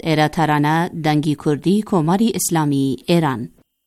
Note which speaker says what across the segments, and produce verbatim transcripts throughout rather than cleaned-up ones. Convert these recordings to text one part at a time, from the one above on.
Speaker 1: ایراترانه دنگی کردی کماری اسلامی ایران.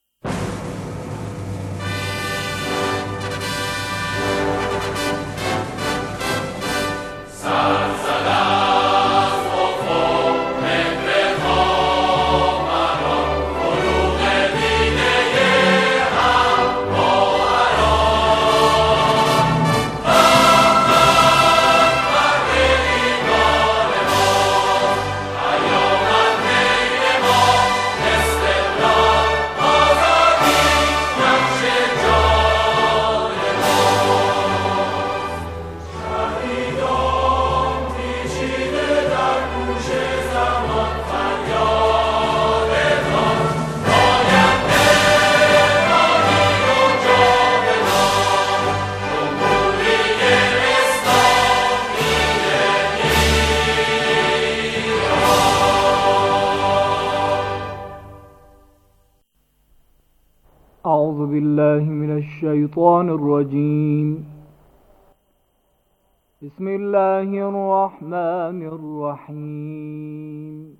Speaker 2: أعوذ بالله من الشيطان الرجيم. بسم الله الرحمن الرحيم.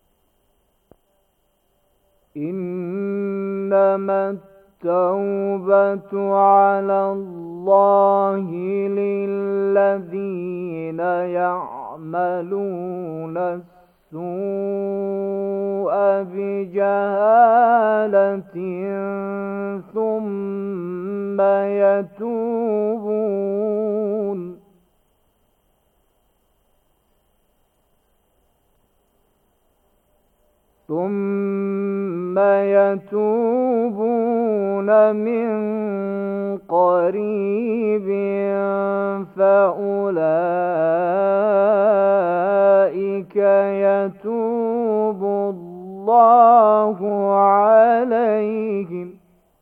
Speaker 2: إنما التوبة على الله للذين يعملون السوء بجهالة ثم يتوبون ثم يتوبون من قريب فأولئك يتوب الله عليهم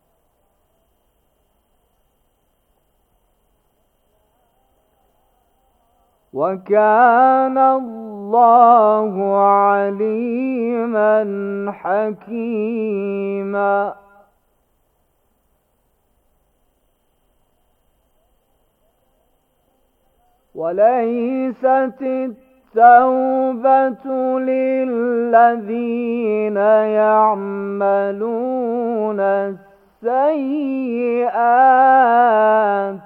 Speaker 2: وكان الله عليما حكيما. وليست التوبة للذين يعملون السيئات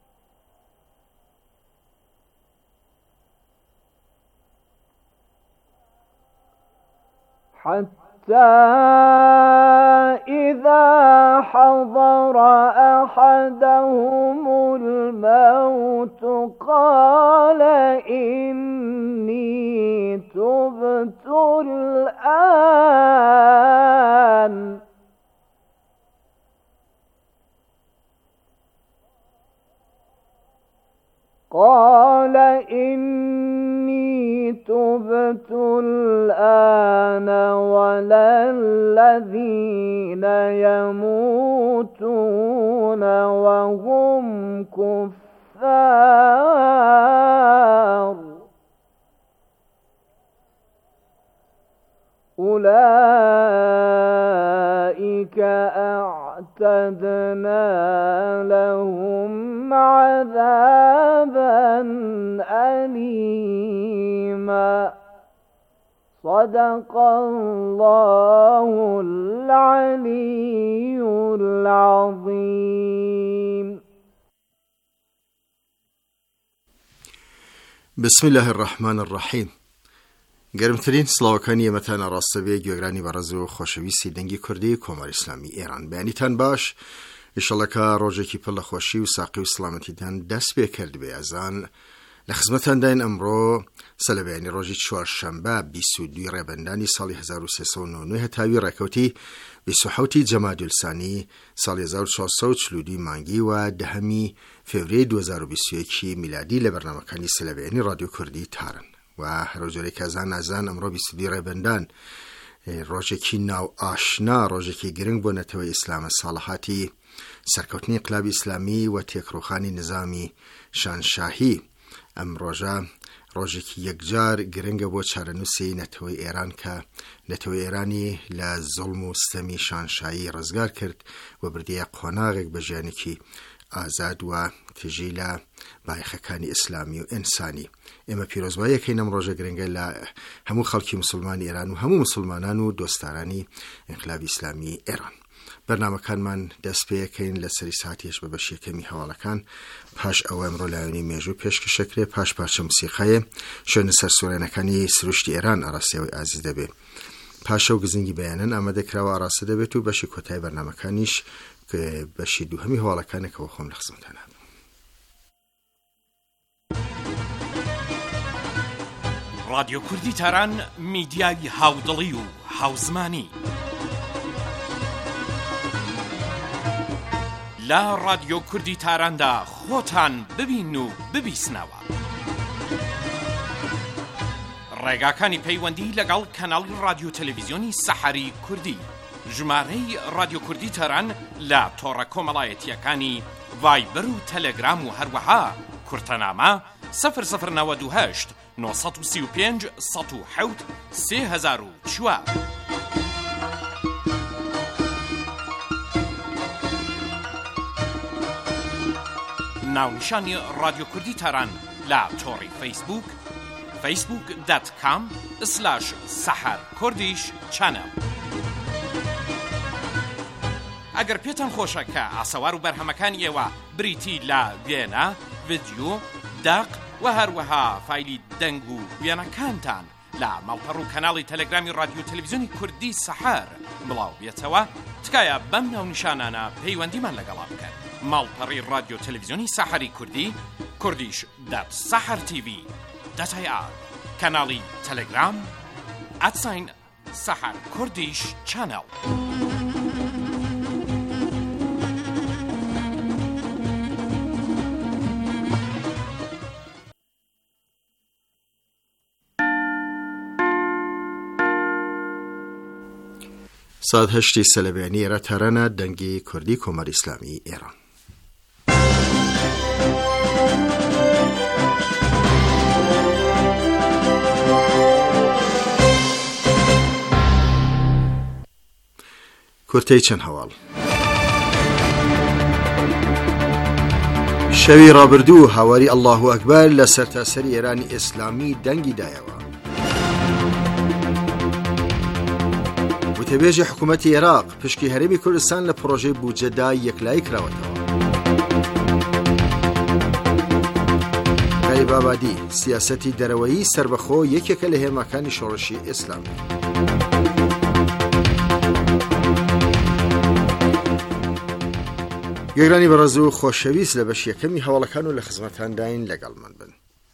Speaker 2: حتى إذا حضر أحدهم الموت قال إني تبت الآن قال إني تبت الآن ولا الذين يموتون وهم كفار أولئك أعتدنا لهم عذابا أليما. صدق الله العلي العظيم.
Speaker 3: بسم الله الرحمن الرحیم. گرمترین سلاوکانی متن راستبی گوگرانی برز و خوشویسی دنگی کردی کمار اسلامی ایران بیانیتان باش. ایشالله که روزی که پل خوشی و ساقی و سلامتی دن دست بیکرد بی ازان لخدمتان دین امرو سلبیانی روزی چهارشنبه بیست و دو ریبندانی سالی هزار و سیصد و نود تاوی رکوتی بیست و هفت جمادی الثانی سالی هزار و چهارصد و چهل و دو مانگی و دهمی فوریه دو هزار و بیست و یک میلادی لبرنامه‌کانی سلبیانی رادیو کردی تارن و روزی که ازان ازان امرو بیست و دو ریبندان روزی که ناو آشنا روزی که گرنگ بو نتوی اسلام صالحاتی سرکوتنی انقلاب اسلامی و تکروخانی نظامی شانشاهی ام روزا روزی که یکجار گرنگ بو چارنوسی نتوی ایران که نتوی ایرانی لظلم و ستمی شانشاهی رزگار کرد و بردیه قناغک بجانی که ئازاد و تژی لە بایەخەکانی ئیسلامی و ئینسانی. ئێمە پیرۆزباییەکەین ئەم ڕۆژە گرنگە لە هەموو خەڵکی مسلمانی ئێران و هەموو مسلمانان و دۆستدارانی ئینقلابی ئیسلامی ئێران. بەرنامەکانمان دەست پێەکەین لە سەری ساتیش بە بەشیەکەمی هەواڵەکان، پاش ئەوە ئەمڕۆ لایەنی مێژوو پێشکەشەکرێ، پاش پارچە موسیقایە شوێنە سەرسوڕێنەکانی سروشتی ئێران ئاراستەوەی ئازیز دەبێت. پاشە و گزنگی بەیانەن ئامادەکراوە ئاراستە دەبێت و بەشی کۆتای بەرنامەکانیش کە بەشی دووهەمی هەواڵەکانێکەوە خۆم لە خزمەتانە.
Speaker 4: رادیۆ کوردی تاران میدیای هاودڵی و هاوزمانی لە رادیۆ کوردی تاراندا خۆتان ببین و ببیسنەوە. ڕێگاکانی پەیوەندی لەگەڵ کەناڵی رادیۆ تەلەڤیزیۆنی سەحەری کوردی، ژمارەی رادیۆ کوردی تاران لە تۆڕە کۆمەڵایەتیەکانی ڤایبەر و تەلەگرام و هەروەها کورتەنامە سەفر سەفر نەوەد و هەشت نۆ سەد و سی و پێنج سەد و حەوت سێ هەزار و چوار. ناونیشانی رادیۆ کوردی تاران لە تۆڕی فەیسبوک فەیسبوک دات کام سلاش سەحەر کوردیش چەنەڵ. ئەگەر پێتان خۆشە کە ئاسەوار و بەرهەمەکانی ئێوە بریتی لە وێنە، ڤیدیۆ، داق و هەروەها فایلی دەنگ و وێنەکانتان لە ماڵپەڕ و کەناڵی تەلەگرامی رادیۆ تەلەڤیزیۆنی کوردی سەحەر بڵاو بێتەوە، تکایە بەم ناونیشانانە پەیوەندیمان لەگەڵا بکەن. ماڵپەڕی رادیۆ تەلەڤیزیۆنی سەحەری کوردی، کوردیش دات سەحەر تیڤی دات ئای ئار، کەناڵی تەلەگرام ئەتساین سەحەر کوردیش چەنەڵ.
Speaker 3: ساد هەشتی سەلەبیانی ئێرە تارانە دەنگی کوردی کۆمەری ئیسلامی ئێران. کورتەی چەند هەواڵ. شەوی ڕابردوو هاواری ئەڵڵاهو ئەکبەر لە سەرتاسەری ئێرانی ئیسلامی دەنگی دایەوە. وتەبێژی حکوومەتی عێراق پشکی هەرێمی کوردستان لە پرۆژەی بودجەدا یەکلایی کراوەتەوە. غەریب ئابادی سیاسەتی دەرەوەیی سەربەخۆ یەکێکە لە هێماکانی شۆڕشی ئیسلامی. گەگرانی بەڕێز و خۆشەویست لە بەشیەکەمی هەواڵەکان و لە خزمەتانداین لەگەڵمان بن.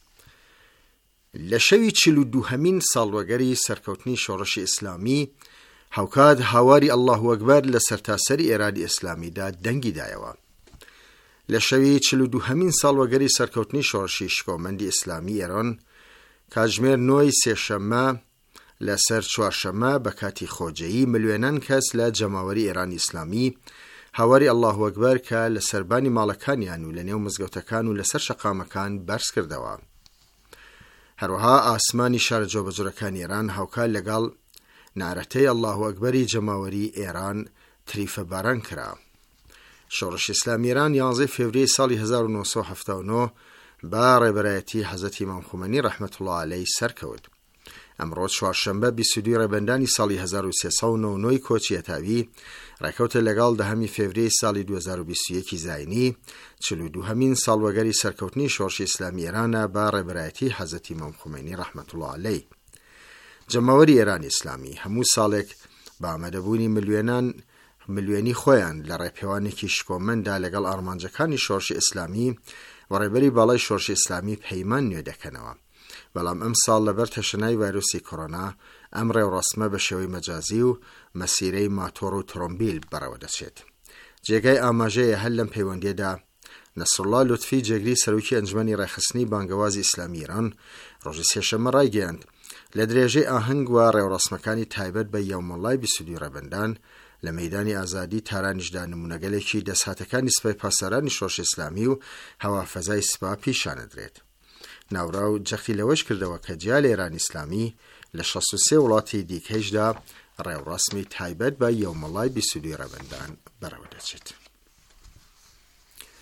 Speaker 3: لە شەوی چل و دووهەمین ساڵوەگەری سەرکەوتنی شۆڕشی ئیسلامی هاوکات هاواری ئەڵڵاهو ئەکبەر لە سەرتاسەری ئێرانی ئیسلامیدا دەنگی دایەوە. لە شەوی چل و دووهەمین ساڵوەگەری سەرکەوتنی شۆڕشی شکۆمەندی ئیسلامی ئێران کاتژمێر نۆی سێشەممە لەسەر چوارشەممە بە کاتی خۆجەیی ملیۆنان کەس لە جەماوەری ئێرانی ئیسلامی هاواری ئەڵڵاهو ئەکبەر کە لە سەربانی ماڵەکانیان و لە نێو مزگەوتەکان و لەسەر شەقامەکان بەرز کردەوە. هەروەها ئاسمانی شارە جۆبەجۆرەکانی ئێران هاوکات لەگەڵ نارەتەی ئەڵڵاهو ئەکبەری جەماوەری ئێران تریفە باران کرا. شۆڕشی ئیسلامی ئێران یانزەی فێڤریای ساڵی هەزار و نۆ سەد و هەفتاد و نۆ با ڕێبەرایەتی حەزەتی ئیمام خومەنی ڕەحمەتوڵڵا عەلەیهی سەرکەوت. ئەمڕۆ چوارشەممە بیست و دوو ڕێبەندانی ساڵی هەزار و سێسەد و نۆ و نۆی کۆچی هەتاوی ڕێکەوتە لەگەڵ دەهەمی فێڤریای ساڵی دوو هەزار و بیست و یەکی زاینی چل و دووهەمین ساڵوەگەری سەرکەوتنی شۆڕشی ئیسلامی ئێرانە با ڕێبەرایەتی حەزەتی ئیمام خومەنی ڕەحمەتوڵڵا عەلەیهی. جەماوەری ئێرانی ئیسلامی هەموو ساڵێک بە ئامادەبوونی ملیۆنان ملیۆنی خۆیان لە ڕێپێوانێکی شکۆمەندا لەگەڵ ئارمانجەکانی شۆڕشی ئیسلامی و ڕێبەری باڵای شۆڕشی ئیسلامی پەیمان نوێ دەکەنەوە. بەڵام ئەم ساڵ لەبەر تەشەنای ڤایرۆسی کۆڕۆنا ئەم ڕێوڕەسمە بە شێوەی مەجازی و مەسیرەی ماتۆڕ و ترۆمبیل بەڕێوە دەچێت. جێگای ئاماژەیە هەر لەم پەیوەندیەدا نەسڕڵڵا لوتفی جێگری سەرۆکی ئەنجومەنی ڕێخستنی بانگەوازی ئیسلامی ئێران ڕۆژی سێشەممە ڕایگەیاند لە درێژەی ئاهەنگ و ڕێوڕەسمەکانی تایبەت بە یەومەڵای بیست و دوو ڕێبەندان لە مەیدانی ئازادی تارانیشدا نمونەگەلێکی دەسهاتەکانی سپای پاسەرانی شۆڕشی ئیسلامی و هەوافەزای سپا پیشانەدرێت. ناوڕا و جەختی لەوەش کردەوە کە جیای ئێرانی ئیسلامی لە شەست و سێ وڵاتی دیکەیشدا ڕێوڕەسمی تایبەت بە یەومەڵای بیست و دوو ڕێبەندان بەڕێوە دەچێت.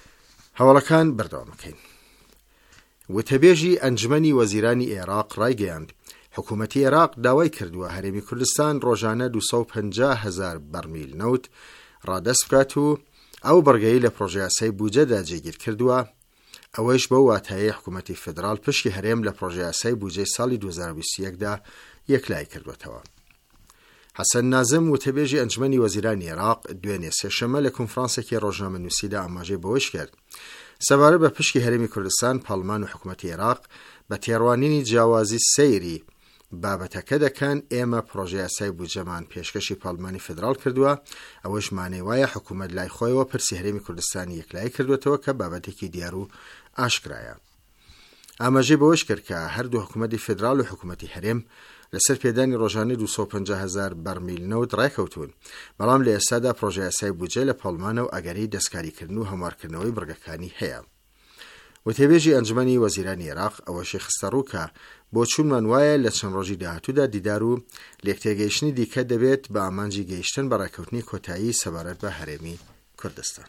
Speaker 3: هەواڵەکان بەردەوامەکەین. وتەبێژی ئەنجمەنی وەزیرانی عێراق ڕایگەیاند حکوومەتی عێراق داوای کردووە هەرێمی کوردستان ڕۆژانە دووسەد و پەنجا هەزار بەرمیل نەوت ڕادەست بکات و ئەو بەرگەی لە پرۆژەی یاسای بودجەدا جێگیر کردووە، ئەوەش بەو واتایەی حکوومەتی فدرال پشتی هەرێم لە پرۆژەی یاسای بودجەی ساڵی دوو هەزار و بیست و یەکدا یەکلای کردوێتەوە. حەسەن نازم وتەبێژی ئەنجمەنی وەزیرانی عێراق دوێنێ سێشەمە لە کۆنفرانسێکی ڕۆژنامەنووسیدا ئاماژەی بەوەش کرد سەبارەت بە پشتی هەرێمی کوردستان پاڵمان و حکوومەتی عێراق بە تێڕوانینی جیاوازی سەیری بابەتەکە دەکەن ئێمە پرۆژەی یاسای بودجەمان پێشکەشی پاڵمانی فدرال کردووە، ئەوەش مانای وایە حکوومەت لای خۆیەوە پرسی هەرێمی کوردستانی یەکلای کردوێتەوە کە بابەتێکی دیار و ئاشکرایە. ئاماژەی بەوەش کرد کە هەردوو حکوومەتی فدرال و حکوومەتی هەرێم لەسەر پێدانی ڕۆژانەی دووسەد و پەنجا هەزار بەرمیل نەوت ڕایکەوتون، بەڵام لە ئێستادا پرۆژەی یاسای بودجە لە پاڵمانە و ئەگەری دەستکاریکردن و هەموارکردنەوەی بڕگەکانی هەیە. وتێبێژی ئەنجمەنی وەزیرانی عێراق ئەوەشی خستە ڕوو کە بۆ چوونمان وایە لە چەند ڕۆژی داهاتوودا دیدار و لێکتێگەیشتنی دیکە دەبێت بە ئامانجی گەیشتن بە ڕێکەوتنی کۆتایی سەبارەت بە هەرێمی کوردستان.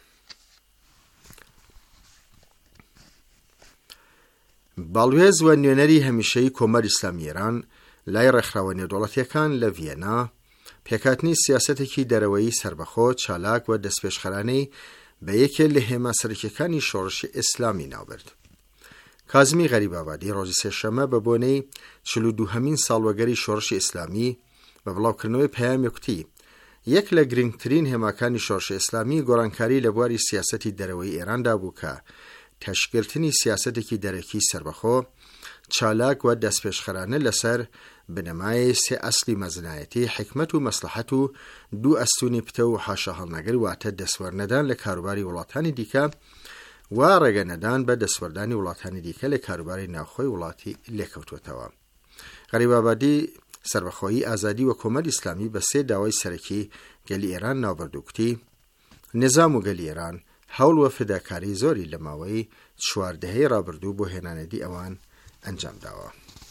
Speaker 3: باڵوێز و نوێنەری هەمیشەی کۆمەری ئیسلامی ئێران لای ڕێکخراوە نێودەوڵەتیەکان لە ڤیێنا پێکهاتنی سیاسەتێکی دەرەوەیی سربەخۆ چالاک و دەستپێشخەرانەی بە یەکێک لە هێما سەرکیەکانی شۆڕشی ئیسلامی ناوبرد. کازمی غەریبابادی ڕۆژی سێشەمە بە بۆنەی چل و دووهەمین ساڵوەگەری شۆڕشی ئیسلامی بە بڵاوکردنەوەی پەیامێکوتی یەک لە گرنگترین هێماکانی شۆڕشی ئیسلامی گۆڕانکاری لە بواری سیاسەتی دەرەوەی ئێراندا بوو کە تەشکیلکردنی سیاسەتێکی دەرەکی سربەخۆ چالاک و دەستپێشخەرانە لەسەر بنەمای سێ ئەسلی مەزنایەتی حکمت و مەسلحەت و دوو ئەستونی پتە و حاشا هەڵنەگەر واتە دەسوەرنەدان لە کاروباری وڵاتانی دیکە و ڕێگەنەدان بە دەسوەردانی وڵاتانی دیکە لە کاروباری ناوخۆی وڵاتی لێکەوتوێتەوە. غەریبابادی سربەخۆیی ئازادی و کۆمەری ئیسلامی بە سێ داوای سەرەکی گەلی ئێران ناوبردووکتی نظام و گەلی ئێران هەوڵ و فداکاری زۆری لە ماوەی چواردەهەی ڕابردوو بۆ هێنانەری ئەوان ئەنجام داوە.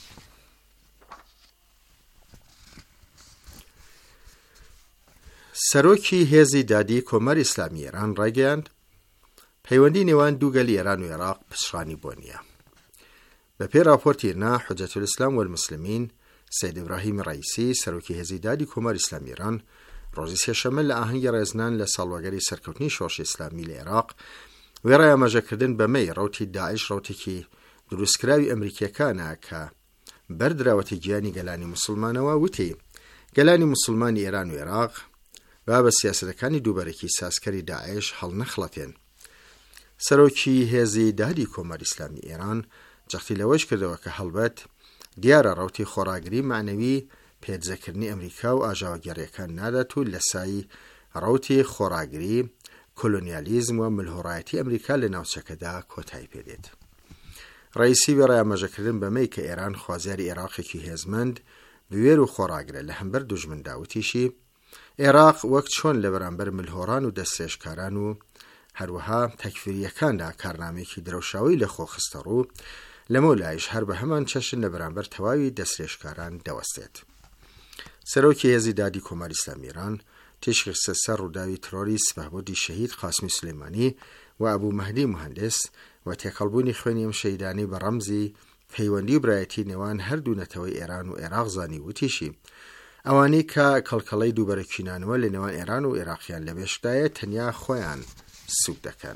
Speaker 3: سەرۆکی هێزی دادی کۆمەری ئیسلامی ئێران ڕایگەیاند پەیوەندی نێوان دوو گەلی ئێران و عێراق پشڕانی بۆ نییە. بە پێی راپۆرتی نا حوجەت الئیسلام والمسلمین سەید ئیبراهیم ڕەیسی سەرۆکی هێزی دادی کۆمەری ئیسلامی ئێران ڕۆژی سێشەمە لە ئاهەنگی ڕێزنان لە ساڵوەگەری سەرکەوتنی شۆڕشی ئیسلامی لە عێراق وێڕای ئاماژەکردن بەمەی ڕەوتی داعش ڕەوتێکی دروستکراوی ئەمریکیەکانە کە بەردراوەتی گیانی گەلانی موسڵمانەوە وتی گەلانی موسڵمانی ئێران و عێراق با بە سیاسەتەکانی دووبەرێکی سازکەری داعش هەڵ نەخڵەتێن. سەرۆکی هێزی دادی کۆمەری ئیسلامی ئێران جەختی لەوەش کردەوە کە هەڵبەت دیارە ڕەوتی خۆراگری معنەوی پێدزەکردنی ئەمریکا و ئاژاوەگەڕیەکان نادات و لە سای ڕەوتی خۆراگری کۆلۆنیالیزم و ملهۆڕایەتی ئەمریکا لە ناوچەکەدا کۆتایی پێدێت. ڕەیسی وێڕای ئاماژەکردن بەمەی کە ئێران خوازیاری عێراقێکی هێزمەند بوێر و خۆراگرە لە هەمبەر دوژمن داوتیشی عێراق وەک چۆن لە بەرامبەر ملهۆڕان و دەستێشکاران و هەروەها تەکفیریەکاندا کارنامێکی درەوشاوی لە خۆ خستە ڕوو لەمە لایش هەر بە هەمان چەشن لە بەرامبەر تەواوی دەستێشکاران دەوەستێت. سەرۆکی هێزی دادی کۆمەری ئیسلامی ئێران تێشی خستە سەر ڕووداوی ترۆری سپاهبوودی شەهید قاسمی سولەیمانی و ئەبوو مەهدی موهەندس و تێکەڵبوونی خوێنی ئەم شەهیدانی بە ڕەمزی پەیوەندی و برایەتی نێوان هەردوو نەتەوەی ئێران و عێراق زانی وتیشی ئەوانەی کە کەڵکەڵەی دووبەرەکینانەوە لە نێوان ئێران و عێراقیان لە بێشدایە تەنیا خۆیان سوود دەکەن.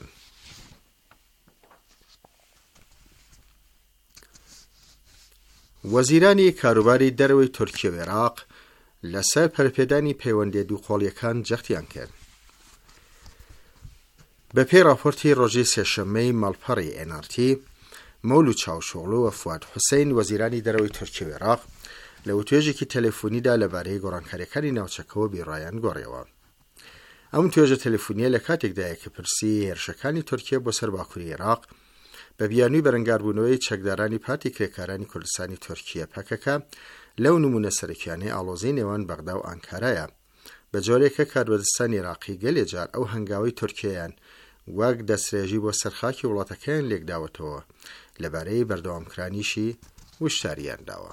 Speaker 3: وەزیرانی کاروباری دەرەوەی تورکیە و عێراق لەسەر پەرپێدانی پەیوەندی دووقۆڵیەکان جەختیان کرد. بە پێی راپۆرتی ڕۆژی سێشەممەی ماڵپەڕی ئێن ئار تی مەولود چاوشۆغلو و فواد حوسەین وەزیرانی دەرەوەی تورکیە و عێراق لە وتوێژێکی تەلەفۆنیدا لەبارەی گۆڕانکاریەکانی ناوچەکەوە بیڕایان گۆڕیەوە. ئەم توێژە تەلەفۆنیە لە کاتێکدایە کە پرسی هێرشەکانی تورکیە بۆ سەر باکووری عێراق بە بیانووی بەرەنگاربوونەوەی چەکدارانی پارتی کرێکارانی کوردستانی تورکیە پەکەکە لەو نمونە سەرەکیانەی ئاڵۆزەی نێوان بەغدا و ئانکارایە بە جۆرێکە کاروبەردستانی عێراقی گەلێ جار ئەو هەنگاوی تورکیەیان وەک دەسترێژی بۆ سەرخاکی وڵاتەکەیان لێکداوەتەوە لەبارەی بەردەوامکرانیشی وشتاریان داوە.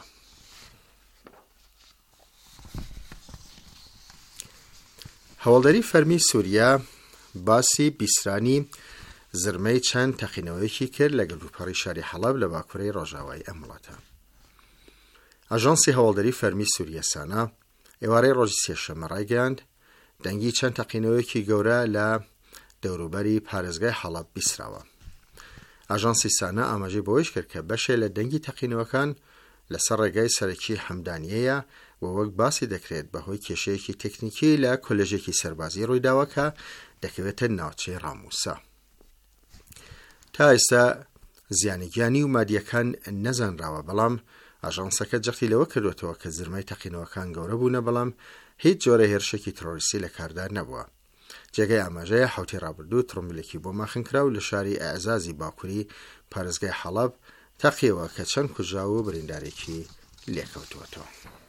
Speaker 3: هەوڵدەری فەرمی سووریا باسی بیسرانی زرمەی چەند تەقینەوەیەکی کرد لە گەلوپەڕی شاری حەڵەب لە باکوورەی ڕۆژاوای ئەم وڵاتە. ئاژانسی هەواڵدەری فەرمی سووریە سانە ئێوارەی ڕۆژی سێشەممە ڕایگەیاند دەنگی چەند تەقینەوەیەکی گەورە لە دەوروبەری پارێزگای حەڵەب بیسراوە. ئاژانسی سانە ئاماژەی بەوەیش کرد کە بەشێ لە دەنگی تەقینەوەکان لەسەر ڕێگای سەرەکی حەمدانیەیە و وەک باسی دەکرێت بەهۆی کێشەیەکی تەکنیکی لە کۆلێژێکی سەربازی ڕوویداوە کە دەکەوێتە ناوچەی ڕاموسا. تا ئێستا زیانی گیانی و مادیەکان نەزانراوە، بەڵام ئاژانسەکە جەختی لەوە کردوێتەوە کە زرمەی تەقینەوەکان گەورە بوونە، بەڵام هیچ جۆرە هێرشێکی ترۆریستی لە کاردار نەبووە. جێگەی ئاماژەیە حوتی ڕابردوو تڕۆمبیلێکی بۆ ماخنکرا و لە شاری ئەعزازی باکووری پارێزگای حەڵەب تەقیەوە کە چەند کوژرا و بریندارێکی لێکەوتوەتەوە.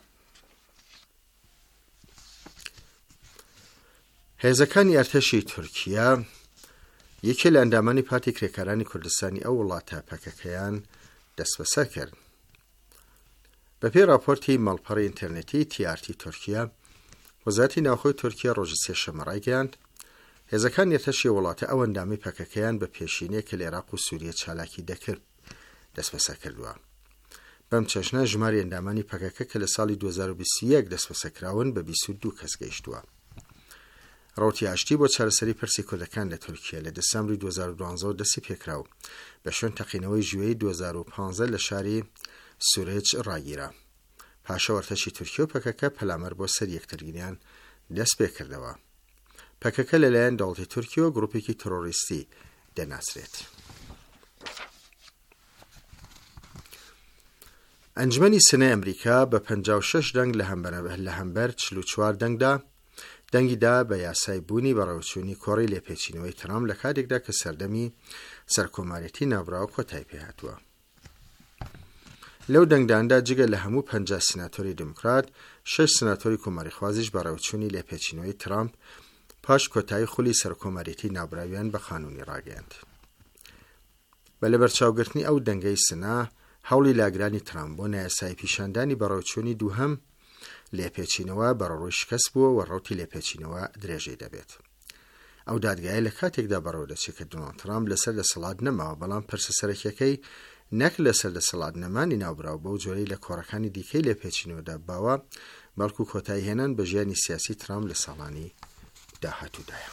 Speaker 3: هێزەکانی ئەرتەشی تورکیا یەکێ لە ئەندامانی پارتی کرێکارانی کوردستانی ئەو وڵاتە پەکەکەیان دەست بەسەر کرد. بەپێی راپۆرتی ماڵپەڕی ئینتەرنێتی تی ئار تی تورکیا، وەزارەتی ناوخۆی تورکیا ڕۆژی سێشەممە ڕایگەیاند هێزەکان ئەرتەشی وڵاتە ئەو ئەندامی پەکەکەیان بە پێشینەیە کە لە عێراق و سووریە چالاکی دەکرد دەست بەسەر کردووە. بەم چەشنە ژماری ئەندامانی پەکەکە کە لە ساڵی دوو هەزار و بیست و یەک دەست بەسەرکراون بە بیست و دوو کەس گەیشتووە. ڕوتی ئاشتی بۆ چارەسەری پرسی کوردەکان لە تورکیا لە دەسەمبری دوو هەزار و دوانزە دەستی پێکرا و بە شوێن تەقینەوەی ژوێی دوو هەزار و پانزە لە شاری سوورێج ڕاگیرا. پاشە ئەرتەشی تورکیا و پەکەکە پەلامەر بۆ سەر یەکترگیریان دەست پێ کردەوە. پەکەکە لەلایەن دەوڵەتی تورکیا و گروپێکی تۆڕۆریستی دەناسرێت. ئەنجمەنی سنەی ئەمریکا بە پەنجا و شەش دەنگ لە هەمبەر چل و چوار دەنگدا دەنگیدا بە یاسای بوونی بەڕێوەچوونی کۆڕی لێپێچینەوەی ترامپ لە کاتێکدا کە سەردەمی سەرکۆماریەتی ناوبراوە کۆتایی پێهاتووە. لەو دەنگداندا جگە لە هەموو پەنجا سناتۆری دموکرات، شەش سناتۆری کۆماریخوازیش بەڕێوەچوونی لێپێچینەوەی ترامپ پاش کۆتایی خولی سەرکۆماریەتی ناوبراویان بە قانونی ڕاگەیاند. بە لەبەرچاوگرتنی ئەو دەنگەی سنا هەوڵی لاگرانی ترامپ بۆ نایاسایی پیشاندانی بەڕێوەچوونی دووهەم لێپێچینەوە بەڕەوەی شکست بووە و ڕوتی لێپێچینەوە درێژەی دەبێت. ئەو دادگایە لە کاتێکدا بەڕێوە دەچێت کە دۆناڵد ترامپ لەسەر دەسەڵات نەماوە، بەڵام پرسە سەرەکیەکەی نەک لەسەر دەسەڵات نەمانی ناوبراو بەو جۆرەی لە کۆڕەکانی دیکەی لێپێچینەوەدا باوە، بەڵکو کۆتایی هێنان بە ژیانی سیاسی ترامپ لە ساڵانی داهاتوودایە.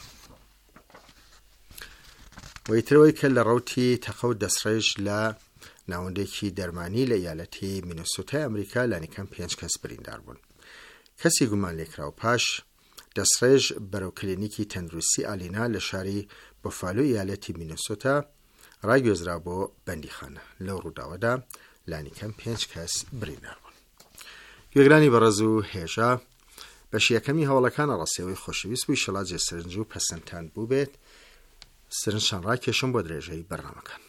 Speaker 3: وەیترەوەی کە لە ڕوتی تەقە و دەسڕێژ لە ناوەندێکی دەرمانی لە یالەتی مینەسۆتای ئەمریکا لانیکەم پێنج کەس بریندار بوون. کەسی گومان لێکرا و پاش دەسڕێژ بەرەو کلینیکی تەندروستی ئالینا لە شاری بۆفالۆ یالەتی مینەسۆتا ڕاگوێزرا بۆ بەندیخانە. لەو ڕووداوەدا لانیکەم پێنج کەس بریندار بوون. گوێگرانی بەڕێز و هێژا، بەشی یەکەمی هەوڵەکانە ڕاستیەوەی خۆشەویست بووی شەڵاجێ سرنج و پەسەندتان بوو بێت. سرنجشان ڕاکێشم بۆ درێژەی بەرنامەکان.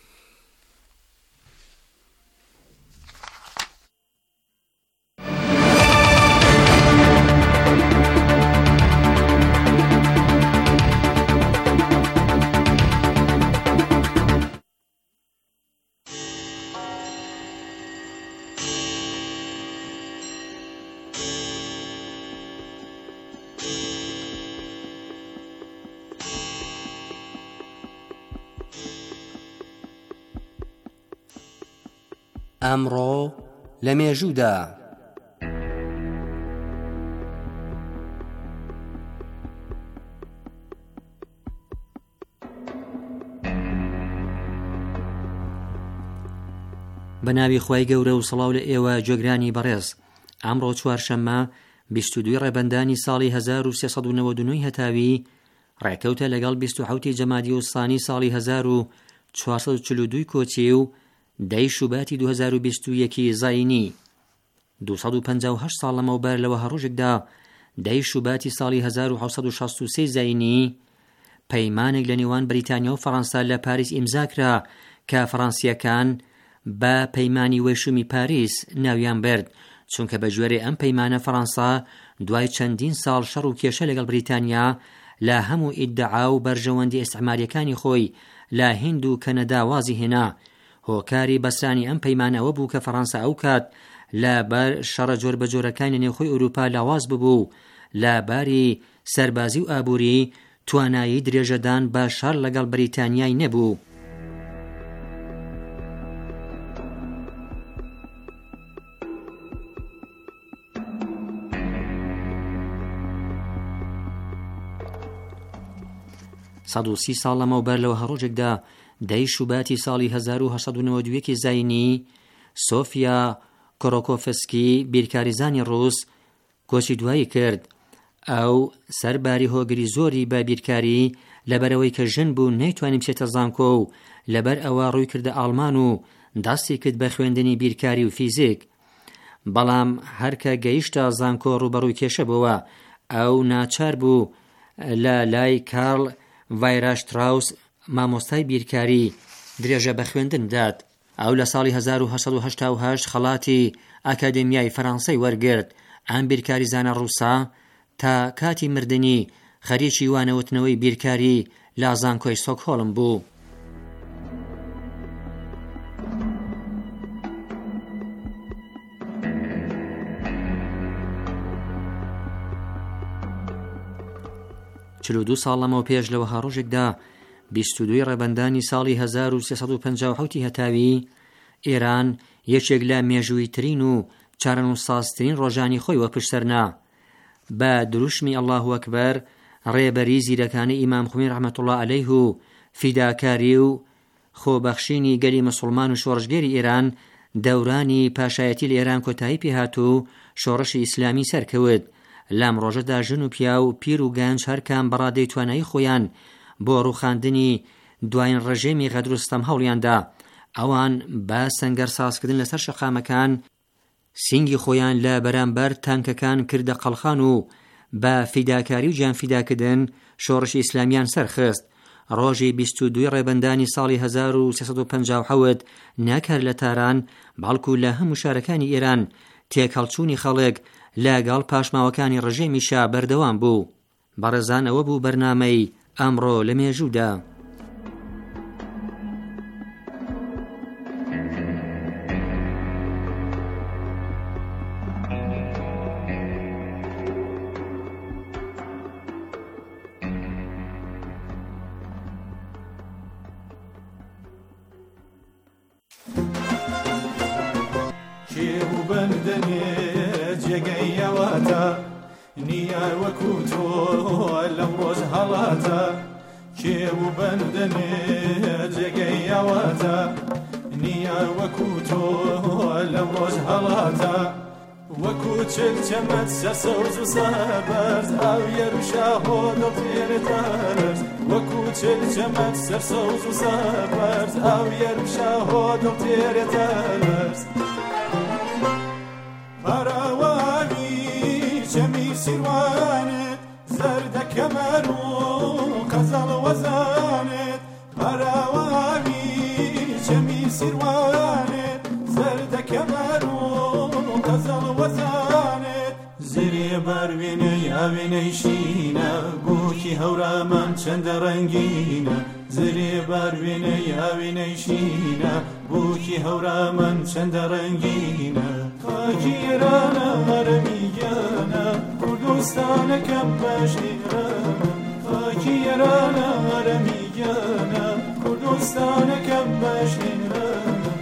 Speaker 5: ئەمڕۆ لە مێژوودا
Speaker 6: بە ناوی خوای گەورە و سڵاو لە ئێوە گوێگرانی بەڕێز. ئەمڕۆ چوارشەممە بیست و دوو ڕێبەندانی ساڵی هەزار و سێسەد و نەوەد و نۆ هەتاوی ڕێکەوتە لەگەڵ بیست و حوتی جەمادی ئوستانی ساڵی هەزار و چوارسەد و چل و دوو کۆچی و دەی شوباتی دوو هەزار و بیست و یەک زاینی. دووسەد و پەنجا و هەشت ساڵ لەمەوبەر لەوە هەڕۆژێکدا دەی شوباتی ساڵی هەزار و حەوسەد و شەست و سێ زاینی پەیمانێک لە نێوان بریتانیا و فەڕەنسا لە پاریس ئیمزاکرا کە فەڕەنسیەکان بە پەیمانی وێشومی پاریس ناویان برد، چونکە بە گوێرە ئەم پەیمانە فەڕەنسا دوای چەندین ساڵ شەڕ و کێشە لەگەڵ بریتانیا لە هەموو ئیدعا و بەرژەوەندی ئیستعماریەکانی خۆی لە هیند و کەنەدا وازی هێنا. هۆکاری بەسرانی ئەم پەیمانەوە بوو کە فەڕەنسا ئەو کات لە بەر شەڕە جۆر بە جۆرەکانی نێوخۆی ئەوروپا لاواز ببوو لە باری سەربازی و ئابووری، توانایی درێژەدان بە شار لەگەڵ بریتانیای نەبوو. سەد و سی ساڵ لەمەوبەر لەوە هەڕۆژێکدا دەی شوباتی ساڵی هەزار و هەشت سەد و نەوە و دووەکی زاینی سۆفیا کۆڕۆکۆفسکی بیرکاریزانی ڕووس کۆچی دوایی کرد. ئەو سەرباری هۆگری زۆری بە بیرکاری لەبەرەوەی کە ژن بوو نەیتوانی بچێتە زانکۆ و لەبەر ئەوە ڕووی کردە ئاڵمان و دەستی کرد بە خوێندنی بیرکاری و فیزیک. بەڵام هەرکە گەیشتە زانکۆ ڕوبەڕووی کێشە بووە. ئەو ناچار بوو لە لای کارڵ ڤایراشتراوس مامۆستای بیرکاری درێژە بە خوێندن داد. ئەو لە ساڵی هەزار و هەشت سەد و هەشتا و هەشت خەڵاتی ئەکادمیای فەڕەنسای وەرگرت. ئەم بیرکاریزانە ڕووسا تا کاتی مردنی خەریکی وانەوتنەوەی بیرکاری لە زانکۆی ستۆکهۆڵم بوو. چل و دوو ساڵ لەمەوە پێش لەوە هەڕۆژێکدا بیست و دووی ڕێبەندانی ساڵی هەزار و سێ سەد و پەنجا و حوتی هەتاوی ئێران یەکێک لە مێژوویترین و چارەنووسسازترین ڕۆژانی خۆی وەپشتەرنا. بە دروشمی ئەڵڵاهو ئەکبەر ڕێبەری زیرەکانی ئیمام خومین ڕەحمەتوڵڵا عەلەیه و فیداکاری و خۆبەخشینی گەلی مسڵمان و شۆڕشگێری ئێران دەورانی پاشایەتی لە ئێران کۆتایی پێهات و شۆڕشی ئیسلامی سەرکەوت. لەم ڕۆژەدا ژن و پیا و پیر و گەنج هەرکام بەڕادەی توانایی خۆیان بۆ ڕووخاندنی دوایین ڕژێمی غەدر و ستەم هەوڵیاندا. ئەوان بە سەنگەر سازکردن لەسەر شەقامەکان سینگی خۆیان لە بەرامبەر تانکەکان کردە قەڵخان و بە فیداکاری و گیان فیداکردن شۆڕشی ئیسلامیان سەرخست. ڕۆژی بیست و دووی ڕێبەندانی ساڵی هەزار و سێ سەد و پەنجا و حەوت ناکار لە تاران بەڵکو لە هەموو شارەکانی ئێران تێکەڵچوونی خەڵک لەگەڵ پاشماوەکانی ڕژێمیشا بەردەوام بوو. بەڕێزان ئەوە بوو بەرنامەی ئەمڕۆ لە مێژوودا.
Speaker 7: نیار وەکو تۆ لەم ڕۆژ هەڵاتە کێو و بەندەنێ جێگەی ئەواتە نیار وەکو تۆ لەم ڕۆژ هەڵاتە وەکو چل چەمەد سەسەوز و سەبەرز ئەو یەروشا هۆ دڵتێرەتەرز وەکو چل چەمەد سەرسەوز و سەبەرز ئەو یەروشا هۆ دڵتێرەتەرز پەراوانی چەمی سیروانت زەردە کەمەر و قەزەڵ وەزانت پەراوانی چەمی سیروانت زەردە کەمەر و قەزەڵ وەزانت زرێ بەروێنەی ئاوێنەی شینە گوکی هەورامان چەندە ڕەنگینە زرێ بەروێنەی ئاوێنەی شینە گوکی هەورامان چەندە ڕەنگینە خاکی ئێرانە هەرەمی گیانە کوردستانەکەم بەشێرانە خاکی ئێرانە هەرەمی گیانە کوردستانەکەم بەشێرانە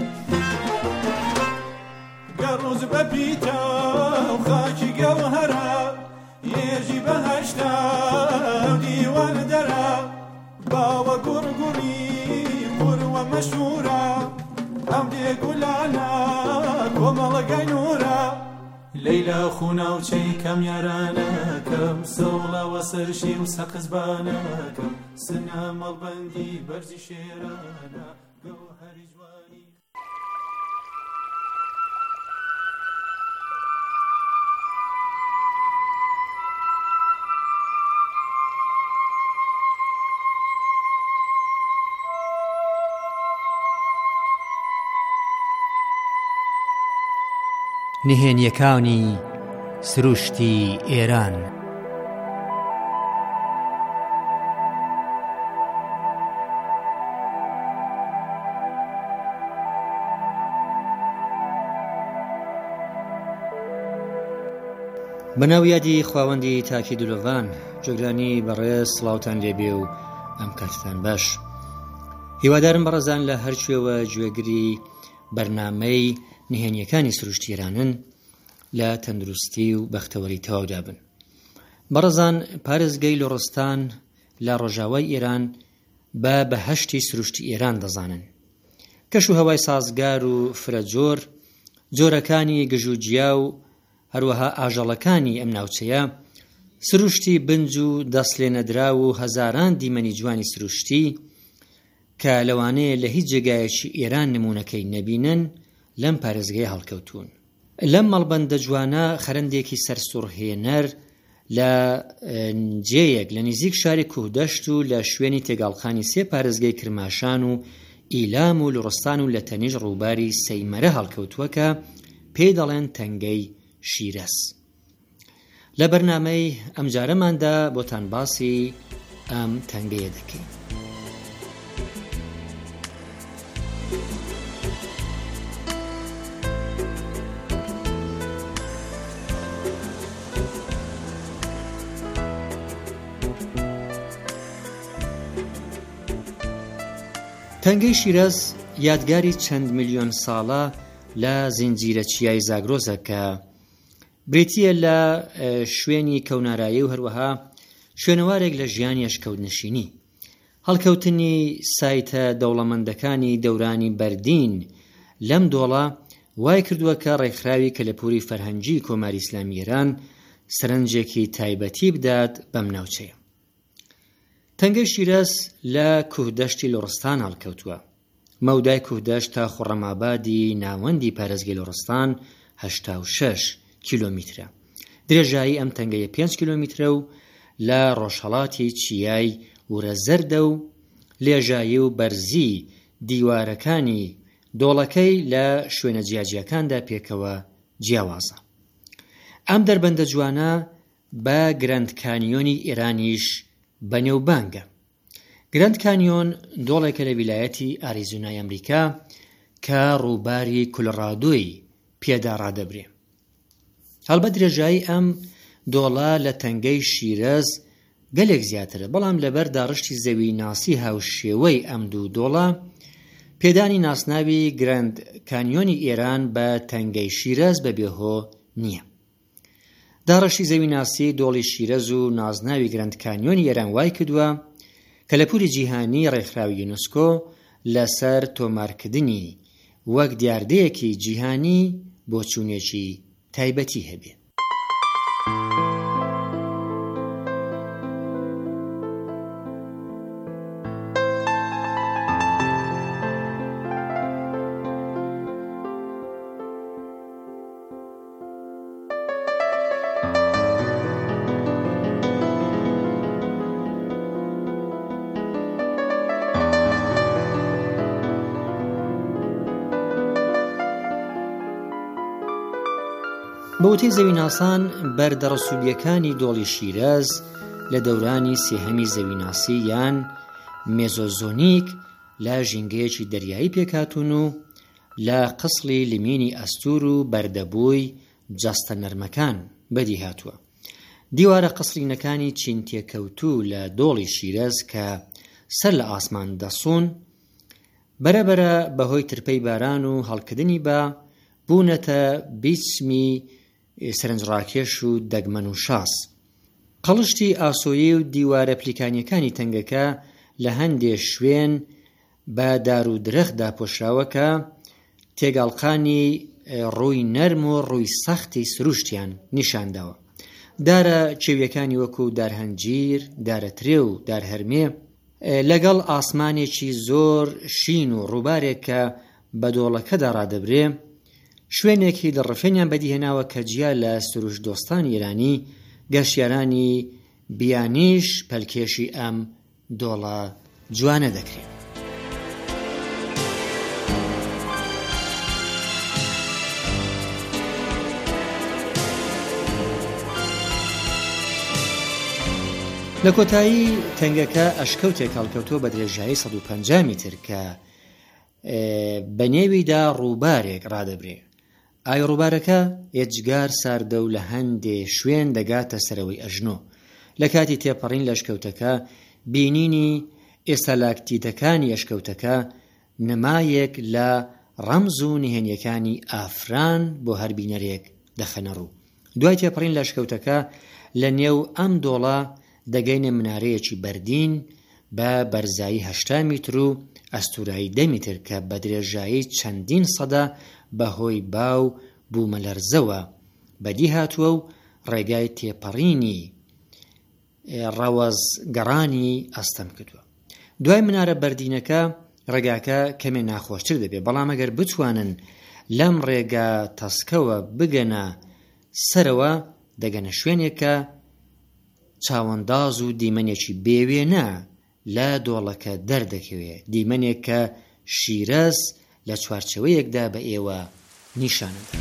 Speaker 7: گەڕوز بە پیتە و خاکی گەوهەرە یێژی بەهەشتا و دیوان دەرە باوە گوڕگوڕی قوڕوە مەشهورە ئەم دێگولانە کۆمەڵە گەنورە لەیلا خوناوچەی کەم یارانەکەم سەوڵەوە سەرشی و سەقزبانەکەم سنە مەڵبەندی بەرزی شێرانە گەوهەری جوانی
Speaker 5: نهێنیەکانی سروشتی ئێران.
Speaker 6: بەناو یادی خواوەندی تاکی دلۆڤان جۆگرانی بەڕێز سڵاوتان لێبێ و ئەم کاتتان باش. هیوادارم بەڕێزان لە هەرکوێوە گوێگری بەرنامەی نهێنیەکانی سروشتی ئێرانن لە تەندروستی و بەختەوەری تەواودا بن. بەڕێزان پارێزگای لۆڕستان لە ڕۆژاوای ئێران بە بەهەشتی سروشتی ئێران دەزانن. کەش و هەوای سازگار و فرەجۆر، جۆرەکانی گژوجیا و هەروەها ئاژەڵەکانی ئەم ناوچەیە، سروشتی بنج و دەستلێنەدرا و هەزاران دیمەنی جوانی سروشتی کە لەوانەیە لە هیچ جێگایەکی ئێران نمونونەکەی نەبینن لەم پارێزگای هەڵکەوتون. لەم مەڵبەندە جوانە خەرندێکی سەرسوڕهێنەر لە جێیەک لە نزیک شاری کوهدەشت و لە شوێنی تێگاڵخانی سێ پارێزگای کرماشان و ئیلام و لوڕستان و لە تەنیژ ڕووباری سەیمەرە هەڵکەوتووە کە پێی دەڵێن تەنگەی شیرەز. لە بەرنامەی ئەم جارەماندا بۆتان باسی ئەم تەنگەیە دەکەین. تەنگەی شیرەز یادگاری چەند میلیۆن ساڵە لە زنجیرە چیای زاگرۆزە کە بریتیە لە شوێنی کەونارایی و هەروەها شوێنەوارێک لە ژیانی ئەشکەوتنشینی. هەڵکەوتنی سایتە دەوڵەمەندەکانی دەورانی بەردین لەم دۆڵە وای کردووە کە ڕێکخراوی کەلەپوری فەرهەنگی کۆماری ئیسلامی ئێران سەرنجێکی تایبەتی بدات بەم ناوچەیە. تەنگەی شیرەز لە کوهدەشتی لۆڕستان هەڵکەوتووە. مەودای کوهدەشت تا خوڕەمابادی ناوەندی پارێزگای لۆڕستان هەشتا و شەش کیلۆمیترە. درێژایی ئەم تەنگەیە پێنج کیلۆمیترە و لە ڕۆژهەڵاتی چیای ورە زەردە و لێژایی و بەرزی دیوارەکانی دۆڵەکەی لە شوێنە جیاجیەکاندا پێکەوە جیاوازە. ئەم دەربەندە جوانە بە گراند کانیۆنی ئێرانیش بەنێوبانگە. گراند کانیۆن دۆڵێکە لە ویلایەتی ئاریزونای ئەمریکا کە ڕووباری کولڕادۆی پێدا ڕادەبرێ. هەڵبەت درێژایی ئەم دۆڵە لە تەنگەی شیرەز گەلێک زیاترە، بەڵام لەبەر داڕشتی زەوی ناسی هاوشێوەی ئەم دوو دۆڵە پێدانی ناسناوی گراند کانیۆنی ئێران بە تەنگەی شیرەز بەبێهۆ نییە. داڕشتی زەوی ناسی دۆڵی شیرەز و نازناوی گراند کانیۆنی ئێران وای کردووە کە لە پولی جیهانی ڕێکخراوی یونسکۆ لەسەر تۆمارکردنی وەک دیاردەیەکی جیهانی بۆ چوونێکی تایبەتی هەبێ. بەوتەی زەویناسان بەردەڕەسوودیەکانی دۆڵی شیرەز لە دەورانی سێهەمی زەویناسی یان مێزۆزۆنیک لە ژینگەیەکی دەریایی پێکاتون و لە قسڵی لمینی ئەستور و بەردەبووی جەستە نەرمەکان بەدی هاتووە. دیوارە قسڵینەکانی چین تێکەوتوو لە دۆڵی شیرەز کە سەر لە ئاسمان دەسوون بەرەبەرە بەهۆی ترپەی باران و هەڵکردنی بە بوونەتە بیچمی سەرنجڕاکێش و دەگمەن و شاس. قەڵشتی ئاسۆیی و دیوارە پلیکانیەکانی تەنگەکە لە هەندێک شوێن بە دار و درەختدا پۆشراوەکە تێگاڵقانی ڕووی نەرم و ڕووی سەختی سروشتیان نیشانداوە. دارە چێویەکانی وەکو دارهەنجیر، دارەترێ و دارهەرمێ لەگەڵ ئاسمانێکی زۆر شین و ڕووبارێک کە بە دۆڵەکەدا ڕادەبرێ شوێنێکی دڵڕفێنیان بەدیهێناوە کە جیا لە سروش دۆستانی ئێرانی گەشتیارانی بیانیش پەلکێشی ئەم دۆڵە جوانە دەکرێت. لە کۆتایی تەنگەکە ئەشکەوتێک هەڵکەوتووە بە درێژایی سەد و پەنجا میتر کە بە نێویدا ڕووبارێک ڕادەبرێ. ئایڕوبارەکە ئێجگار ساردە و لە هەندێ شوێن دەگاتە سەرەوەی ئەژنۆ. لە کاتی تێپەڕین لەشکەوتەکە بینینی ئێستالاکتیتەکانی ئەشکەوتەکە نمایەک لە ڕەمز و نهێنیەکانی ئافران بۆ هەر بینەرێک دەخەنە ڕوو. دوای تێپەڕین لەشکەوتەکە لە نێو ئەم دۆڵە دەگەینە منارەیەکی بەردین بە بەرزایی هەشتا میتر و ئەستورایی دە میتر کە بە درێژایی چەندین سەدە بەهۆی باو بوومەلەرزەوە بەدی هاتووە و ڕێگای تێپەڕینی ڕەوەزگەڕانی ئەستەم کردووە. دوای منارە بەردینەکە ڕێگاکە کەمێ ناخۆشتر دەبێت، بەڵام ئەگەر بتوانن لەم ڕێگا تەسکەوە بگەنە سەرەوە دەگەنە شوێنێکە چاوەنداز و دیمەنێکی بێوێنە لە دۆڵەکە دەردەکەوێت، دیمەنێک کە شیرەز لە چوارچەوەیەکدا بە ئێوە نیشانەدا.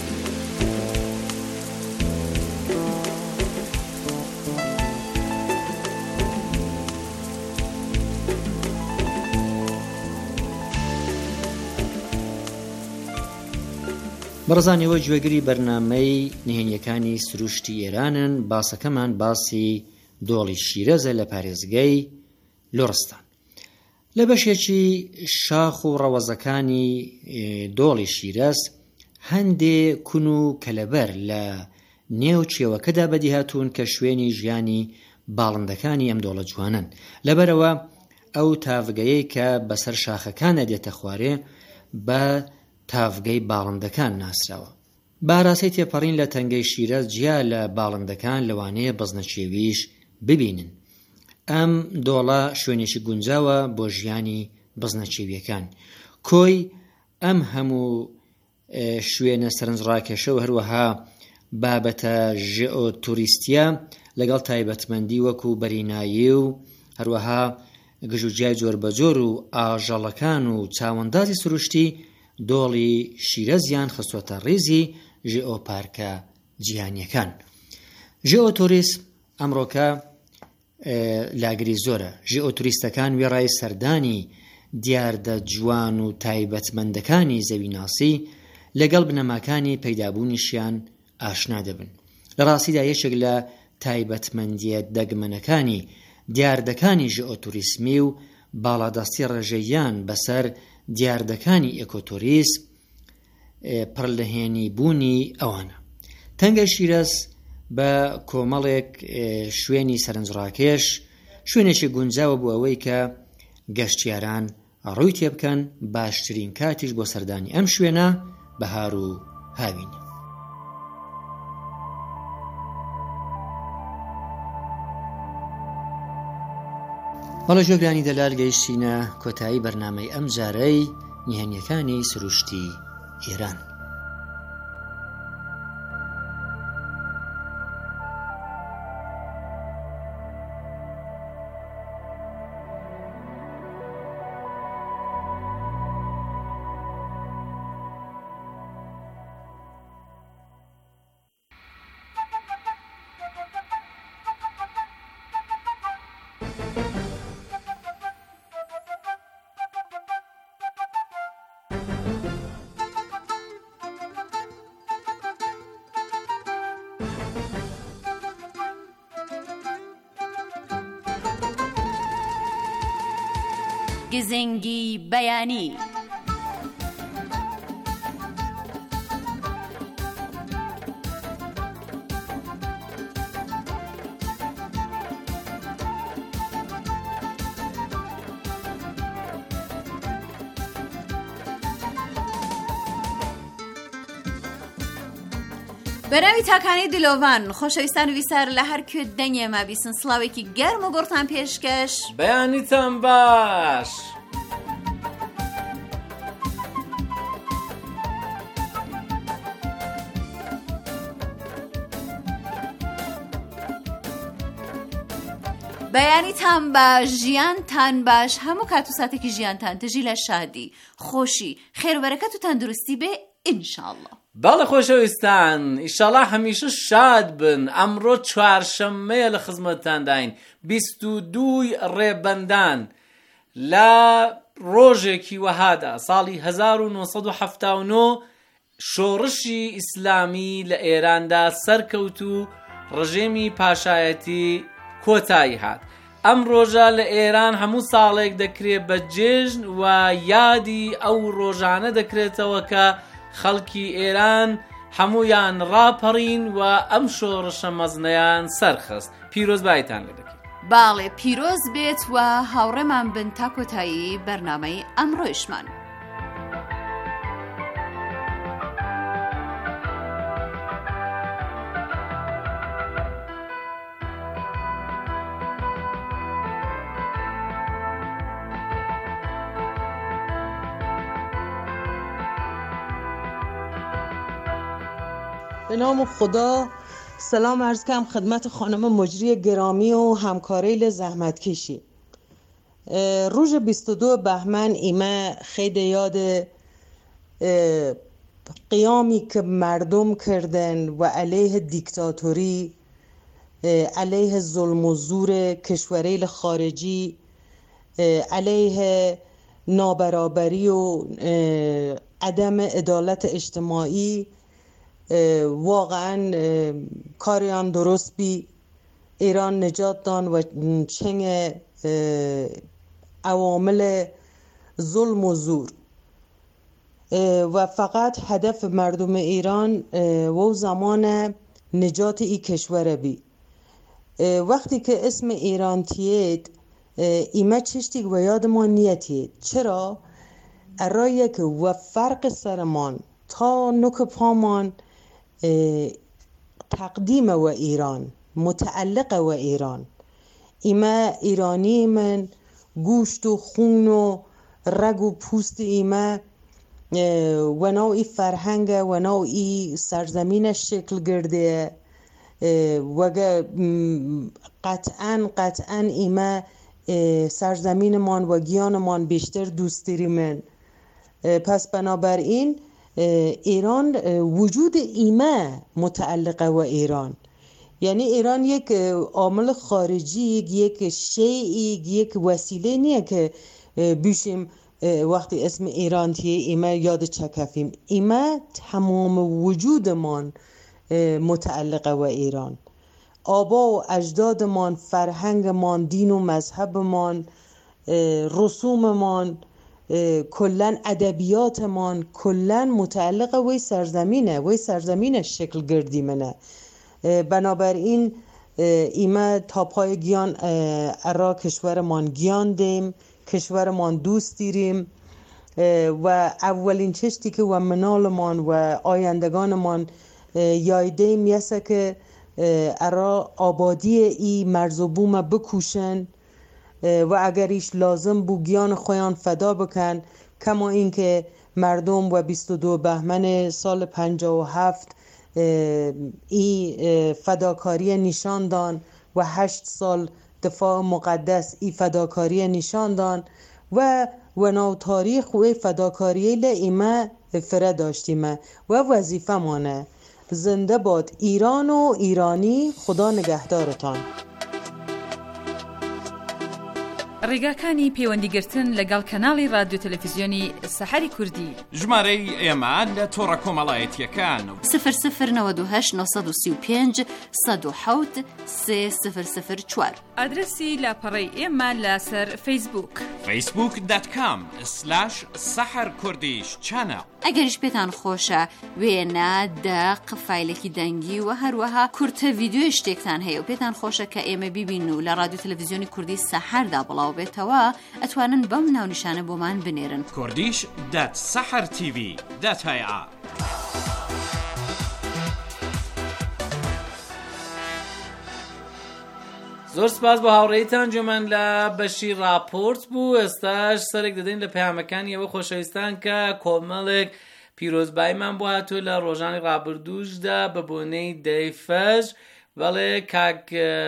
Speaker 6: بەڕزانیەوە گوێگری بەرنامەی نهێنیەکانی سروشتی ئێرانن. باسەکەمان باسی دۆڵی شیرەزە لە پارێزگای لۆڕستان. لە بەشێکی شاخ و ڕەوەزەکانی دۆڵی شیرەز هەندێ کون و کەلەبەر لە نێو چێوەکەدا بەدیهاتوون کە شوێنی ژیانی باڵندەکانی ئەم دۆڵە جوانن. لەبەرەوە ئەو تاڤگەیەی کە بەسەر شاخەکانە دێتە خوارێ بە تاڤگەی باڵندەکان ناسراوە. باراسی تێپەڕین لە تەنگەی شیرەز جیا لە باڵندەکان لەوانەیە بەزنەچێویش ببینن. ئەم دۆڵە شوێنێکی گونجاوە بۆ ژیانی بەزنەچێویەکان. کۆی ئەم هەموو شوێنە سەرنجڕاکێشە و هەروەها بابەتە ژئۆتوریستیە لەگەڵ تایبەتمەندی وەکو بەرینایی و هەروەها گژوجیای جۆر بەجۆر و ئاژەڵەکان و چاوەندازی سروشتی دۆڵی شیرەزیان خستوەتە ڕێزی ژئۆپارکە جیهانیەکان. ژئۆتوریسم ئەمڕۆکە لاگری زۆرە. ژئۆتوریستەکان وێڕای سەردانی دیاردە جوان و تایبەتمەندەکانی زەویناسی لەگەڵ بنەماکانی پەیدابوونیشیان ئاشنا دەبن. لە ڕاستیدا یەکێک لە تایبەتمەندیە دەگمەنەکانی دیاردەکانی ژئۆتوریسمی و باڵادەستی ڕێژەیان بەسەر دیاردەکانی ئێکۆتۆریسم پڕلەهێنی بوونی ئەوانە. تەنگە شیرەز بە کۆمەڵێک شوێنی سەرنجڕاکێش شوێنێکی گونجاوە بوو ئەوەی کە گەشتیاران ڕووی تێبکەن. باشترین کاتیش بۆ سەردانی ئەم شوێنە بەهار و هاوینە. بەڵە ژۆگرانی دەلال گەیشتینە کۆتایی بەرنامەی ئەم جارەی نهێنیەکانی سروشتی ئێران.
Speaker 1: گزنگی بەیانی.
Speaker 8: بەناوی تاکانەی دلۆڤان خۆشەویستان و ویسار لە هەر کوێ دەنگێمە بیستن سڵاوێکی گەرم و گۆڕتان پێشکەش
Speaker 9: بەیانیتان باش.
Speaker 8: بەیانیتان باش، ژیانتان باش، هەموو کات و ساتێکی ژیانتان تژی لە شادی، خۆشی، خێربەرەکەت و تەندروستی بێ ئینشاءالله.
Speaker 9: باڵە خۆشەویستان، ئیشەڵا هەمیشە شاد بن. ئەمڕۆ چوارشەممەیە لە خزمەتتان داین، بیست و دووی ڕێبەندان لە ڕۆژێکی وەهادا ساڵی هەزار و نۆ سەد و هەفتا و نۆ شۆڕشی ئیسلامی لە ئێراندا سەرکەوت و ڕژێمی پاشایەتی کۆتایی هات. ئەم ڕۆژە لە ئێران هەموو ساڵێک دەکرێت بە جێژن و یادی ئەو ڕۆژانە دەکرێتەوە کە خەڵکی ئێران هەمویان ڕاپەڕین و ئەم شۆڕشە مەزنەیان سەرخست. پیرۆزبایتان لێ دەکەین.
Speaker 8: باڵێ پیرۆز بێت و هاوڕێمان بن تا کۆتایی بەرنامەی ئەمڕۆیشمان.
Speaker 10: به نام خدا. سلام عرض کنم خدمت خانم مجری گرامی و همکاری زحمت کشی. روز بیست و دو بهمن ایمه خیلی یاد قیامی که مردم کردن و علیه دیکتاتوری، علیه ظلم و زور کشوریل خارجی، علیه نابرابری و عدم عدالت اجتماعی، واقعا کاریان درست بی ایران نجات دان و چنگ عوامل ظلم و زور و فقط هدف مردم ایران و زمان نجات ای کشور بی. وقتی که اسم ایران تید ایمه چشتی و یاد ما نیتید. چرا؟ ارائه که و فرق سرمان تا نوک پامان تقدیم و ایران، متعلق و ایران. ایمه ایرانی من گوشت و خون و رگ و پوست ایمه و نوعی فرهنگ و نوعی سرزمینش شکل گرده و قطعا قطعا ایمه سرزمینمان و گیانمان بیشتر دوست داری من. پس بنابراین ایران وجود ایمه متعلقه و ایران، یعنی ایران یک عامل خارجی، یک شیعی، یک وسیله نیه که بیشیم وقتی اسم ایران تیه ایمه یاد چکفیم. ایمه تمام وجودمان متعلقه و ایران. آبا و اجدادمان، فرهنگمان، دین و مذهبمان، رسوممان، کلن ادبیاتمان کلن متعلق وی سرزمینه، وی سرزمینش شکل گردی منه. بنابراین ایمه تا پای گیان ارا کشورمان گیان دیم، کشورمان دوست دیریم و اولین چشتی که و منالمان و آیندگانمان یایدیم یسه که ارا آبادی ای مرز و بوم بکوشن و اگر ایش لازم بو گیان خویان فدا بکن، کما اینکه مردم و بیست و دو بهمن سال پنجاه و هفت ای فداکاری نشان دان و هشت سال دفاع مقدس ای فداکاری نشان دان و و نو تاریخ و فداکاری لئیمه فره داشتیم و وظیفه مانه. زنده باد ایران و ایرانی. خدا نگهدارتان.
Speaker 11: ڕێگاکانی پەیوەندیگرتن لەگەڵ کەناڵی رادیۆ تەلەڤیزیۆنی سەحەری کوردی.
Speaker 4: ژمارەی ئێمە لە تۆڕە کۆمەڵایەتیەکان
Speaker 8: صفر صفر نود و هشت نۆ سی و پێنج سەد و حەوت سێ صفر صفر چوار.
Speaker 11: ئادرسی لاپەڕەی ئێمە لەسەر فەیسبووک
Speaker 4: فەیسبووک دات کام سلاش سەحەر کوردیش چانەڵ.
Speaker 8: ئەگەریش پێتان خۆشە وێنە دەق فایلێکی دەنگی و هەروەها کورتە ڤیدیۆی شتێکتان هەیە و پێتان خۆشە کە ئێمە بیبین و لە رادیۆ تەلەڤیزیۆنی کوردی سەحەردا بڵاو بێتەوە، ئەتوانن بەم ناونیشانە بۆمان بنێرن.
Speaker 4: کوردیش دات سەحەر تیڤی دات هەیە.
Speaker 9: زۆر سپاس بۆ هاوڕێیتان. جوێمان لە بەشی راپۆرت بوو. ئێستاش سەرێک دەدەین لە پەیامەکانی ئەوە خۆشەویستان کە کۆمەڵێک پیرۆزبایمان بۆ هاتووە لە ڕۆژانی ڕابردووشدا بە بۆنەی دەی فەجر. بەڵێ کاک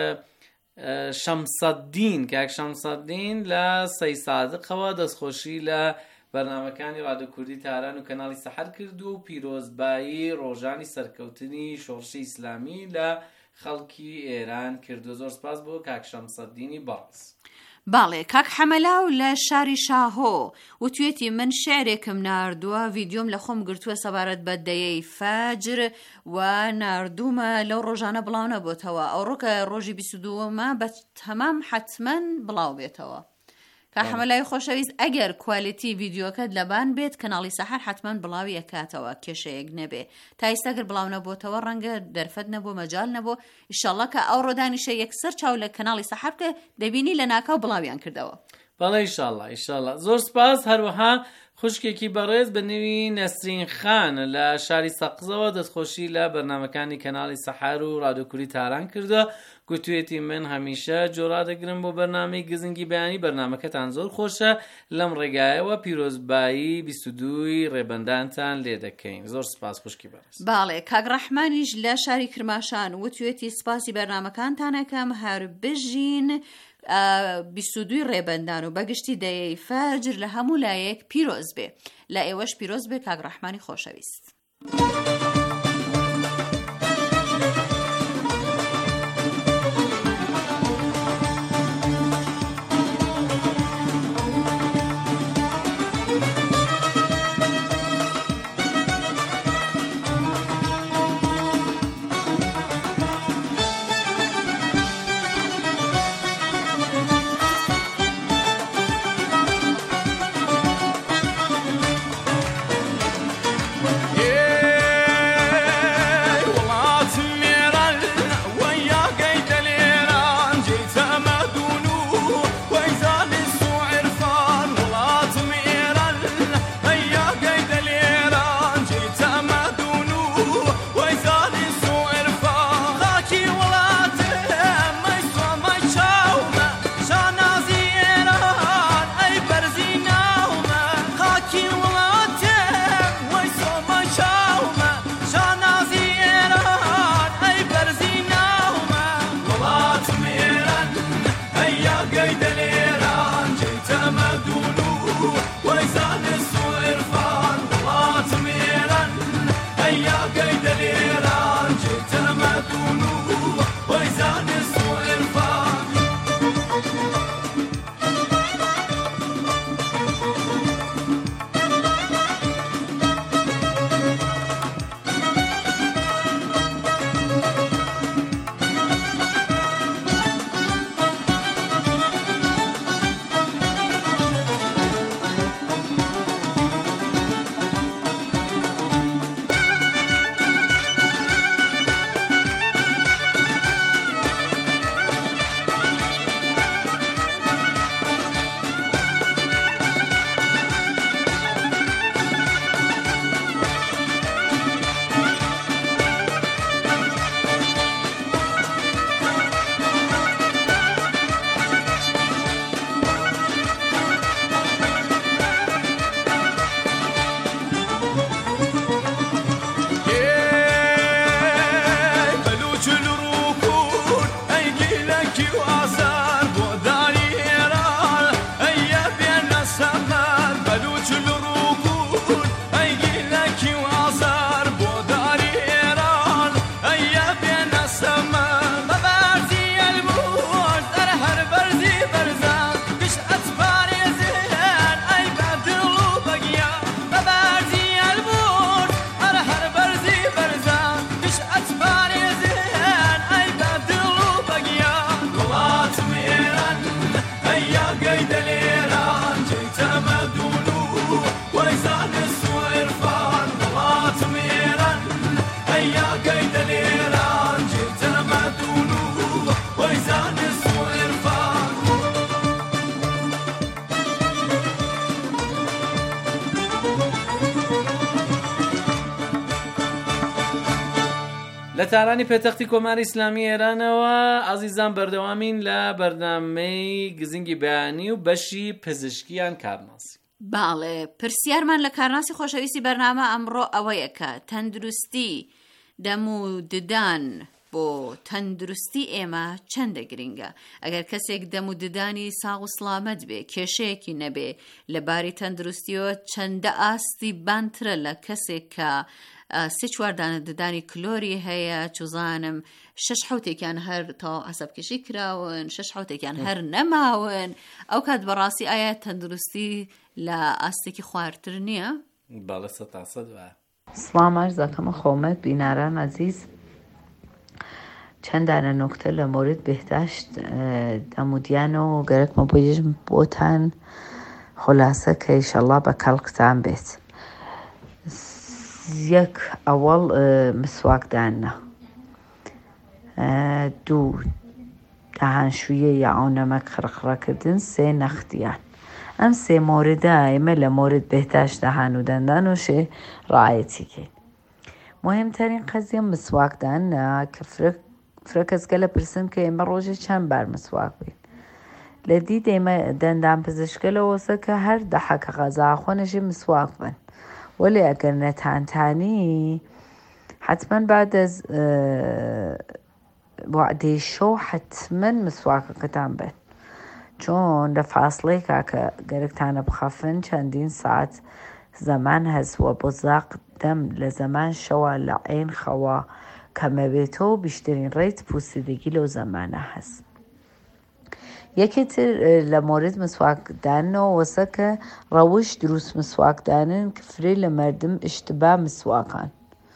Speaker 9: شەمسەددین کاک شەمسەددین لە سەی سادقەوە دەستخۆشی لە بەرنامەکانی رادیۆ کوردی تاران و کەناڵی سەحەر کردو و پیرۆزبایی ڕۆژانی سەرکەوتنی شۆڕشی ئیسلامی لە خەڵکی ئێران کردو. زۆر سپاس بۆ کاک شەمسەددینی بەڕێز.
Speaker 8: باڵێ کاک حەمەلاو لە شاری شاهۆ وتوێتی من شعرێکم ناردووە ڤیدیۆم لە خۆم گرتووە سەبارەت بە دەیەی فەجر و ناردوومە لەو ڕۆژانە بڵاو نەبووتەوە ئەو ڕۆکە ڕۆژی بیست و دووەمە بە تەمام حتمەن بڵاو بێتەوە. کاک حەمەلای خۆشەویست ئەگەر کوالیتی ڤیدیۆکەت لەبان بێت کەناڵی سەحەر حتمەن بڵاوی ئەکاتەوە کێشەیەک نەبێ تا ئێستاگەر بڵاو نەبووتەوە ڕەنگە دەرفەت نەبوو مەجال نەبوو ئیشەڵڵا کە ئەو ڕۆدانیشە یەکسەر چاو لە کەناڵی سەحەر بکە دەبینی لە ناکاو بڵاویان کردەوە.
Speaker 9: بەڵێ ئیشەڵڵا ئیشەڵڵا زۆر سپاس. هەروەها خوشکێکی بەڕێز بە نێوی نەسرین خان لە شاری سەقزەوە دەستخۆشی لە بەرنامەکانی کەناڵی سەحەر و ڕادیۆکوری تاران کردووە. گوتوێتی من هەمیشە جۆرا دەگرم بۆ بەرنامەی گزنگی بەیانی بەرنامەکەتان زۆر خۆشە لەم ڕێگایەوە پیرۆزبایی بیست و دووی ڕێبەندانتان لێ دەکەین. زۆر سپاس خوشکی بەڕێز.
Speaker 8: باڵێ کاک ڕەحمانیش لە شاری کرماشان وتوێتی سپاسی بەرنامەکانتانەکەم هەر بژین بیست و دووی ڕێبەندان و بەگشتی دەیەی فەجر لە هەموو لایەک پیرۆز بێ. لە ئێوەش پیرۆز بێ کاک ڕەحمانی خۆشەویست.
Speaker 9: لە تارانی پێتەختی کۆماری ئیسلامی ئێرانەوە ئازیزان بەردەوامین لە بەرنامەی گزنگی بەیانی و بەشی پزیشکیان کارناسی.
Speaker 8: باڵێ پرسیارمان لە کارناسی خۆشەویستی بەرنامە ئەمڕۆ ئەوەیەکە تەندروستی دەم و ددان بۆ تەندروستی ئێمە چەندە گرنگە. ئەگەر کەسێک دەم و ددانی ساغ و سڵامەت بێ کێشەیەکی نەبێ لەباری تەندروستیەوە چەندە ئاستی بانترە لە کەسێک کە سێ چواردانە ددانی کلۆری هەیە چوزانم شش حوتێکیان هەر تەواو عەسەبکێشی کراون، شش حوتێکیان هەر نەماون. ئەو کات بەڕاستی ئایا تەندروستی لە ئاستێکی خواردتر نییە؟
Speaker 9: باڵە سەد تا سەد وایە.
Speaker 12: سڵام عەرز دەکەم خۆمەت بیناران عەزیز. چەندانە نوکتە لە مۆرد بێهداشت دەمودیان و گەرەکمە بۆیژم بۆتان خلاصە کە ئیشەڵڵا بە کەڵکتان بێت. یەک ئەوەڵ مسواکدانە، دوو داهانشویە یا ئاونەمەک خڕخڕەکردن، سێ نەختیان. ئەم سێ مۆردە ئێمە لە مۆرد بێهداشت داهان و دەندانۆشێ ڕایەتیکەین. مهمترین قەزیە مسواکدانە کە فرە کەسگە لە پرسن کە ئێمە ڕۆژێ چەند بار مسواک بین. لە دی دێمە دەندان پزیشکە لەوەسە کە هەر دەحەکە غەزا خۆنەژی مسواک بن، وەلی ئەگەر نەتانتانی حتمما بعد از وعدەی شەو حتمما مسواکەکەتان بن، چۆن لە فاصلەیەکا کە گەرەکتانە بخەفن چەندین ساعت زەمان هەزووە بۆ زاق دەم لە زەمان شەوە لە عین خەوە کەمەبێتەوە بیشترین ڕێیت پوسیدگی لەو زەمانە هەست. یەکێتر لە مۆرد مسواکدانەوە وەسە کە ڕەوش دروست مسواکدانن کە فرێ لە مەردم ئشتبا مسواکان.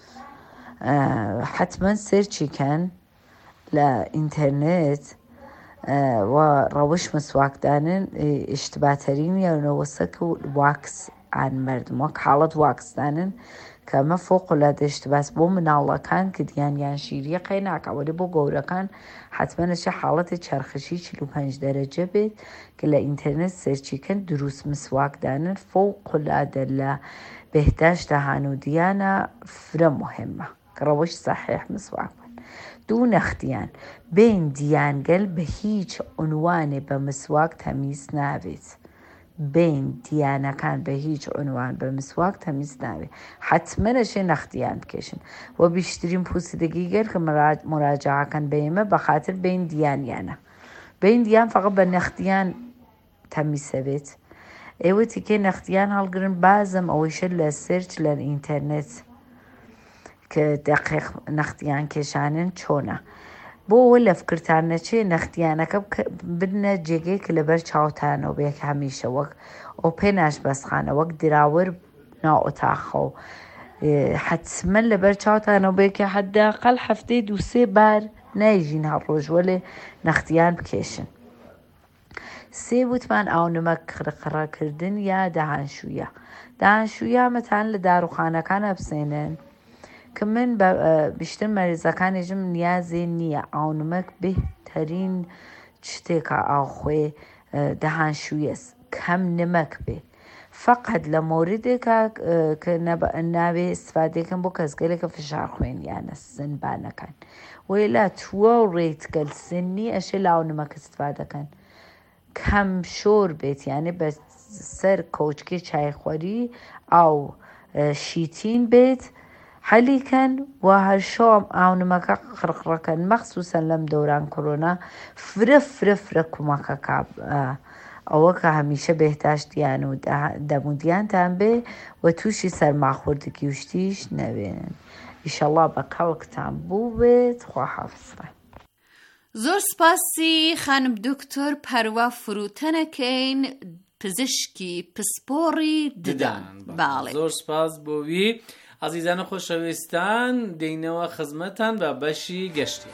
Speaker 12: حتمما سێرچیکەن لە ئینتەرنێت و ڕەوش مسواکدانن ئشتباتەرین یانەوەسە کە واکس ئان مەردم وەک حاڵەت واکسدانن کە ئەمە فۆقڵادە ئشتباس بۆ مناڵەکان کە دیانیان شیریە قەی ناکە، وەلی بۆ گەورەکان حتمما نەچێ حاڵەتی چەرخشی چل و پەنج دەرەجە بێت کە لە ئینتەرنێت سێرچیکەن دروست مسواکدانن فۆقڵادە لە بێهداشت داهان و دیانە فرە مهمە کە ڕەوش سەحیح مسواک بن. دوو نەختیان بین دیانگەل بە هیچ عنوانێ بە مسواک تەمیز نابێت. بین دیانەکان بە هیچ عنوان بە مسواک تەمیز نابێت، حتمما ئەشێ نەختیان بکێشن و بیشترین پوسیدگی گەر کە مراجعەکەن بە ئێمە بە خاتر بین دیانیانە. بین دیان فقط بە نەختیان تەمیزە بێت. ئێوە تیکێ نەختیان هەڵگرن بازم ئەوەیشە لە سێرچ لە ئینتەرنێت کە دەقیق نەختیان کێشانن چۆنە. بۆ ئەوە لە فکرتان نەچێ نەختیانەکە بدنە جێگەی کە لەبەر چاوتانەوە بێک هەمیشە وەک ئۆپێ ناشبەسخانە وەک دراوەر ناوئۆتاخە و حتمما لەبەر چاوتانەوە بێکە حەداقەل هەفتەی دوو سێ بار نایژین هەر ڕۆژ وەلێ نەختیان بکێشن. سێ وتمان ئاونەمەک خڕخڕەکردن یا داهانشویە. داهانشویە مەتان لە داروخانەکان ئەبسێنن کە من بیشتر مەریزەکانێژم نیازێ نییە. ئاونمەک بهترین شتێکە ئاوخۆێ داهانشویە کەم نمەک بێ، فقط لە مۆردێکە کە ناوێ استفادەکەن بۆ کەسگەلێکە فشار خوێنیانە سنبانەکان وێلا تووە و ڕێتگەل سنی ئەشێ لە ئاونمەک استفادەکەن کەم شۆر بێت، یانێ بە سەر کۆچکی چایخۆری ئاو شیتین بێت حەلیکەن و هەر شۆم ئاونمەکە خڕخڕەکەن مەخسوسەن لەم دەوران کۆرۆنا فرە فرە فرە کومەکەکە ئەوە کە هەمیشە بێهداشتیان و دەمودیانتان بێ و تووشی سەرماخوردگی وشتیش نەبێنن. ئیشەڵڵا بە کەڵکتان بوو بێت. خواحافظ.
Speaker 8: زۆر سپاسی خانم دکتۆر پەروە فروتەنەکەین پزیشکی پسپۆڕی ددان. باڵێ
Speaker 9: زۆر سپاس بۆوی. عزیزانە خۆشەویستان دێینەوە خزمەتان بە بەشی گەشتی.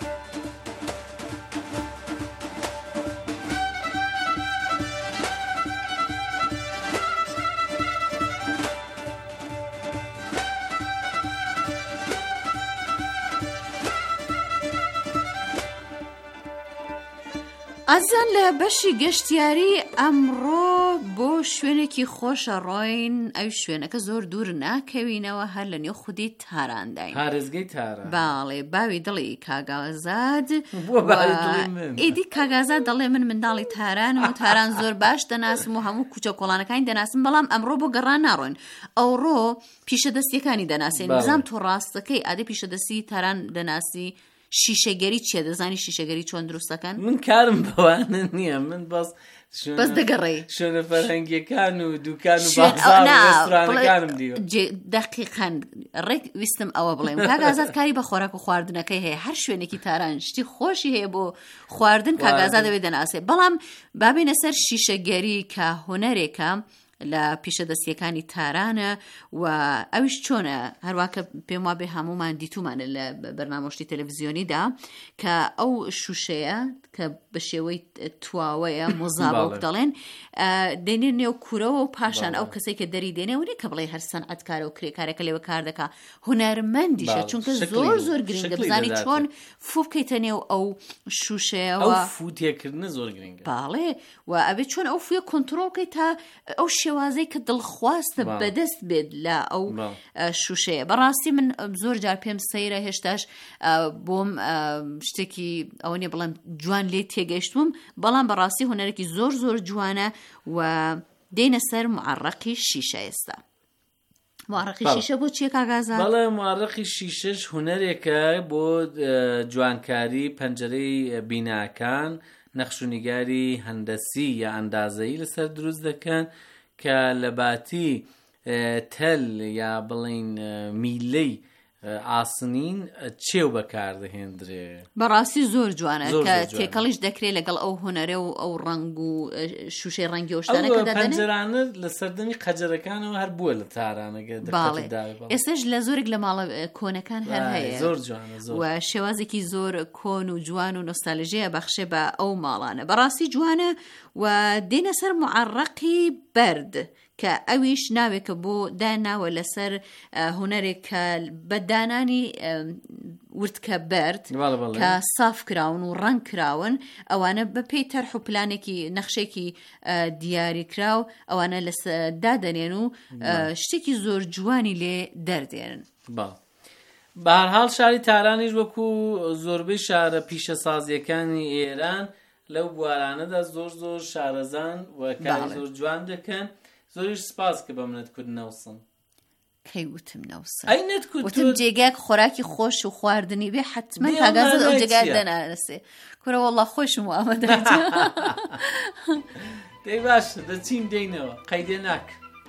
Speaker 8: ئازان لە بەشی گەشتیاری ئەمڕۆ بۆ شوێنێکی خۆشە ڕۆین. ئەو شوێنەکە زۆر دوور ناکەوینەوە، هەر لە نێو خودی تارandاین.
Speaker 9: پارێزگەی تاران.
Speaker 8: باڵێ باوی دڵی کاگازاد ئیدی کاگازاد دەڵێ من منداڵی تارانم و تاران زۆر باش دەناسم و هەموو کوچە کۆڵانەکانی دەناسم، بەڵام ئەمڕۆ بۆ گەڕان ناڕۆین. ئەوڕۆ پیشەدەستیەکانی دەناسین. نزام تۆ ڕاستەکەی ئادەی پیشەدەستی تاران دەناسی شیشەگەری چیە؟ دەزانی شیشەگەری چۆن دروستەکەن؟
Speaker 9: من کارم بەوانە نییە، من بەس
Speaker 8: بەس دەگەڕێ
Speaker 9: شوێنە فەرهەنگیەکان و دوکان و بازار و ڕێستورانەکانم دیوە.
Speaker 8: دەقیقەن ڕێک ویستم ئەوە بڵێم کاگازات کاری بە خۆراک و خواردنەکەی هەیە، هەر شوێنێکی تاران شتی خۆشی هەیە بۆ خواردن کاگازات دەوێت دەناسێ. بەڵام بابینە سەر شیشەگەری کە هونەرێکە لە پیشەدەستیەکانی تارانە و ئەویش چۆنە، هەروواکە پێم وابێ هەمومان دیتومانە لە بەرنامۆشتی تەلەڤیزیۆنیدا کە ئەو شوشەیە کە بە شێوەی تواوەیە مۆزابەوە دەڵێن دێنێ نێو کوورەوە و پاشان ئەو کەسێک کە دەری دێنێ وێ کە بڵێ هەر سەنعەتکارە و کرێکارێکە لێوە کار دەکا هونەرمەندیشە چونکە زۆر زۆر گرنگە بزانی چۆن فو بکەیتە نێو ئەو شوشەیەوە.
Speaker 9: ئەو فوتێکردنە زۆر گرنگە.
Speaker 8: باڵێ و ئەبێت چۆن ئەو فویە کۆنتڕۆڵ بکەیت تا ئەو شێوازەی کە دڵخواستە بەدەست بێت لە ئەو شوشەیە. بەڕاستی من زۆر جار پێم سەیرە هێشتاش بۆم شتێکی ئەوە نیە بڵێم جوان لێ تێگەیشتوم، بەڵام بەڕاستی هونەرێکی زۆر زۆر جوانە و دێنە سەر معڕەقی شیشە. ئێستا معڕەقی شیشە بۆ چیە کاگازات؟
Speaker 9: بەڵێ معڕەقی شیشەش هونەرێکە بۆ جوانکاری پەنجەرەی بیناکان، نەخشونیگاری هەندەسی یا ئەندازەیی لەسەر دروست دەکەن کە لە باتی تەل یا بڵین میلەی ئاسنین چێو بەکاردەهێنرێ.
Speaker 8: بەڕاستی زۆر جوانە کە تێکەڵیش دەکرێت لەگەڵ ئەو هونەرە و ئەو ڕنگ و شوشەی ڕەنگی ئەوشتانەکە دەدەنێت.
Speaker 9: پەنجەرانە لە سەردەمی قەجەرەکانەوە هەر بووە لە تارانەگە.
Speaker 8: ئێستاش لە زۆرێک لە ماڵە کۆنەکان هەر هەیە
Speaker 9: زۆر جوانە
Speaker 8: و شێوازێکی زۆر کۆن و جوان و نۆستالژیە بەخشێ بە ئەو ماڵانە. بەڕاستی جوانە و دێنە سەر معڕەقی بەرد کە ئەویش ناوێکە بۆ داناوە لەسەر هونەرێک کە بەدانانی ورتکە بەرد کە ساف کراون و ڕنگ کراون، ئەوانە بەپێی تەرح و پلانێکی نەخشێکی دیاری کراو ئەوانە لە دادەنێن و شتێکی زۆر جوانی لێ دەردێنن.
Speaker 9: بە هەرحاڵ شاری تارانیش وەکو زۆربەی شارە پیشە سازیەکانی ئێران لەو بوارانەدا زۆر زۆر شارەزان و کاری زۆر جوان دەکەن. زۆریش سپاس کە بە منت کورد نەوسن.
Speaker 8: کەی وتم نەوسن؟
Speaker 9: ئەی نەتکوت
Speaker 8: وتم جێگایك خۆراکی خۆش و خواردنی بێ حتمما کاگازت ئەو جێگای دەناسێ. کورە وەڵڵا خۆشم و ئامادەیت.
Speaker 9: دەی باشە دەچین دێینەوە قەیدێ ناک.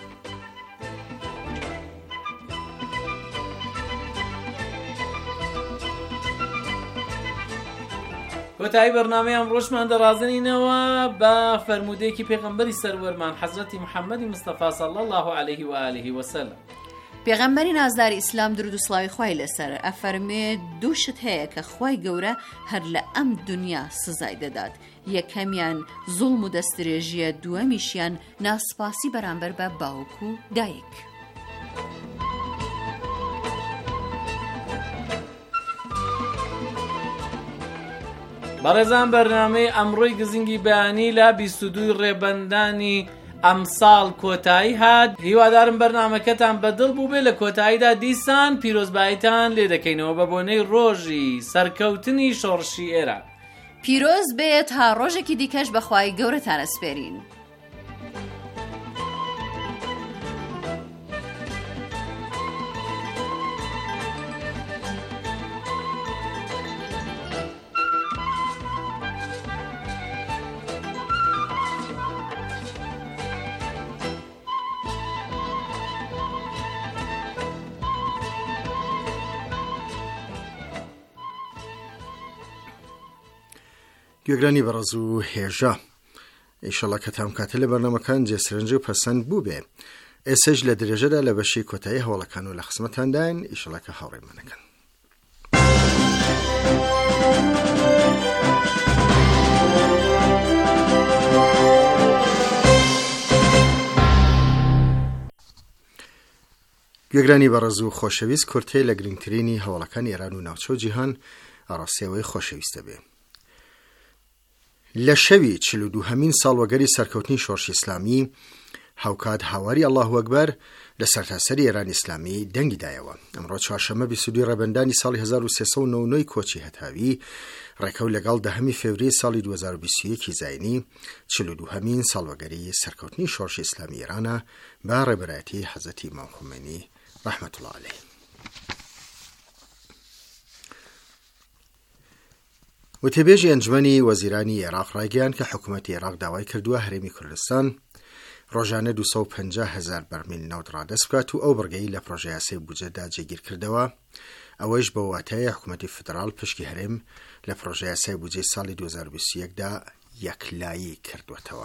Speaker 9: کۆتایی بەرنامەیان ڕۆژمان دەڕازنینەوە بە فەرمودەیەکی پێغەمبەری سەروەرمان حەزرەتی محەممەدی مستەفا صلی الله علیه و آله وسلم.
Speaker 8: پێغەمبەری نازداری ئیسلام درود و سڵاوی خوای لەسەر ئەفەرمێ دوو شت هەیە کە خوای گەورە هەر لە ئەم دنیا سزای دەدات. یەکەمیان زوڵم و دەستدرێژیە، دووەمیشیان ناسپاسی بەرامبەر بە باوک و دایک.
Speaker 9: بەڕێزان بەرنامەی ئەمڕۆی گزینگی بەیانی لە بیست و دوو ڕێبەندانی ئەمساڵ کۆتایی هات. هیوادارم بەرنامەکەتان بەدڵ بوو بێ. لە کۆتاییدا دیسان پیرۆزباییتان لێ دەکەینەوە بە بۆنەی ڕۆژی سەرکەوتنی شۆڕشی ئێران.
Speaker 8: پیرۆز بێت تا ڕۆژێکی دیکەش بەخوای گەورەتان ئەسپێرین.
Speaker 3: گوێگرانی بەڕێز و هێژە، ئینشەڵڵا کە تام کاتە لە بەرنامەکان جێسرنج و پەسەند بوو بێ. ئێسەش لە درێژەدا لە بەشی کۆتایی هەوڵەکان و لە خزمەتانداین. ئینشەڵڵا کە هاوڕێمانەکەن. گوێگرانی بەڕێز و خۆشەویست، کورتەی لە گرنگترینی هەوڵەکان ئێران و ناوچە جیهان ئاڕاستیەوەی خۆشەویستە بێ. لە شەوی چل و دووهەمین ساڵوەگەری سەرکەوتنی شۆڕشی ئیسلامی هاوکات هاواری ئەڵڵاهو ئەکبەر لە سەرتاسەری ئێرانی ئیسلامی دەنگی دایەوە. ئەمڕۆ چوارشەممە بیست و دوو ڕەبەندانی ساڵی هەزار و سێسەد و نۆ و نۆی کۆچی هەتاوی ڕێکەوت لەگەڵ دەهەمی فێوریە ساڵی دوو هەزار و بیست و یەک زاینی چل و دووهەمین ساڵوەگەری سەرکەوتنی شۆڕشی ئیسلامی ئێرانە بە ڕێبەرایەتی حەزرەتی ئیمام خومێنی ڕەحمەتوڵڵا عەلەیه. وتێبێژی ئەنجمەنی وەزیرانی عێراق ڕایگەیاند کە حکوومەتی عێراق داوای کردووە هەرێمی کوردستان ڕۆژانە دووسەد و پەنجا هەزار بەرمیل نەوت ڕادەست بکات و ئەو بڕگەی لە پرۆژە یاسای بودجەدا جێگیر کردەوە، ئەوەش بە واتایە حکوومەتی فدرال پشکی هەرێم لە پرۆژە یاسای بودجەی ساڵی دوو هەزار و بیست و یەکدا یەکلایی کردوێتەوە.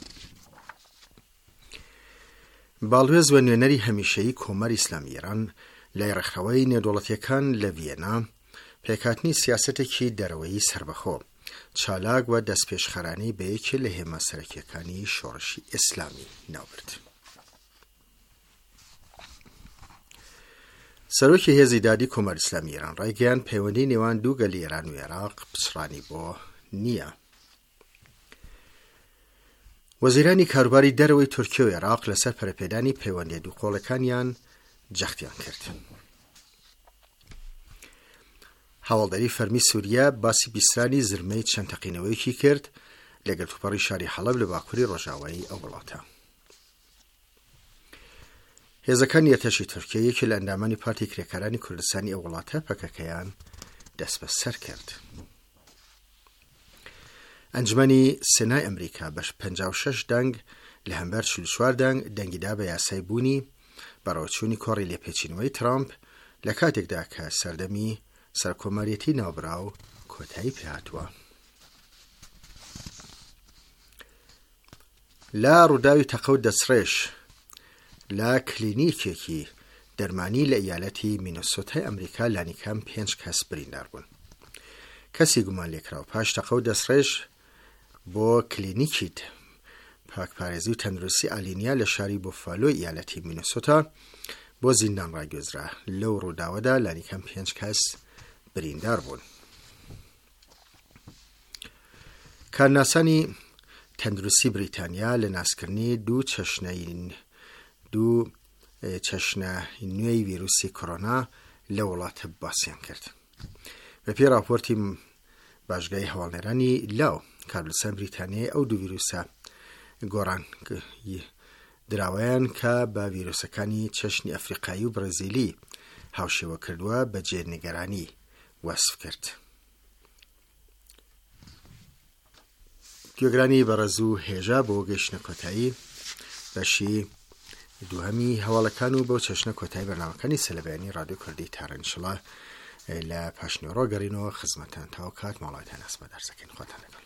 Speaker 3: باڵوێز و نوێنەری هەمیشەیی کۆمەری ئیسلامی ئێران لای ڕێکخراوەی نێودوڵەتیەکان لە ڤیێنا پێکهاتنی سیاسەتێکی دەرەوەیی سربەخۆ، چالاک و دەستپێشخەرانی بە یەکێ لە هێمە سەرەکیەکانی شۆڕشی ئیسلامی ناوبرد. سەرۆکی هێزی دادی کۆمەری ئیسلامی ئێران ڕایگەیاند پەیوەندی نێوان دوو گەلی ئێران و عێراق پچڕانی بۆ نییە. وەزیرانی کاروباری دەرەوەی تورکیا و عێراق لەسەر پەرەپێدانی پەیوەندیە دووقۆڵەکانیان جەختیان کرد. هەواڵدەری فەرمی سووریا باسی بیسترانی زرمەی چەند تەقینەوەیەکی کرد لەگەڵ تووپەڕی شاری حەڵەب لە باکووری ڕۆژاوایی ئەو وڵاتە. هێزەکان یەتەشی تورکیا یەکی لە ئەندامانی پارتی کرێکارانی کوردستانی ئەو وڵاتە پەکەکەیان دەست بەسەر کرد. ئەنجمەنی سێنای ئەمریکا بەش پەنجا و شەش دەنگ لە هەمبەر چل و چوار دەنگ دەنگیدا بە یاسای بوونی بەڕەوەچوونی کۆڕی لێپێچینەوەی ترامپ لە کاتێکدا کە سەردەمی سەرکۆمەریەتی ناوبراو کۆتایی پێهاتووە. لا ڕووداوی تەقەوت دەسڕێش لە کلینیکێکی دەرمانی لە ئیالەتی مینەسۆتای ئەمریکا لانیکەم پێنج کەس بریندار بوون. کەسی گومان لێکراوە پاش تەقەوت دەسڕێش بۆ کلینیکی پاکپارێزی و تەندروستی ئالینیا لە شاری بۆفالۆ ئیالەتی مینەسۆتا بۆ زیندان ڕاگوێزرا. لەو ڕووداوەدا لانیکەم پێنج کەس بریندار بوون. کارناسانی تەندروستی بریتانیا لە ناسکردنی دوو چەشنەی دوو چەشنە نوێی ڤیرۆسی کۆڕۆنا لە وڵاتە باسییان کرد. بە پێی راپۆرتی باشگای هەواڵنێرانی لاو کارلسان بریتانیای ئەو دوو ڤیرۆسە گۆڕان دراوەیان کە بە ڤیرۆسەکانی چەشنی ئەفریقایی و برەزیلی هاوشێوە کردووە بە جێرنیگەرانی وەسف کرد. گوێگرانی بەڕێز و هێژا بۆ گەیشتنە کۆتایی بەشی دووهەمی هەواڵەکان و بەو چەشنە کۆتایی بەرنامەکانی سەلەبەیانی ڕادیۆ کوردی تارەنشڵە لە پاشنیۆڕۆ گەڕینەوە خزمەتان تاو کات ماڵاتان ئەسمە دەرسەکەین خۆتان لەگەڵ.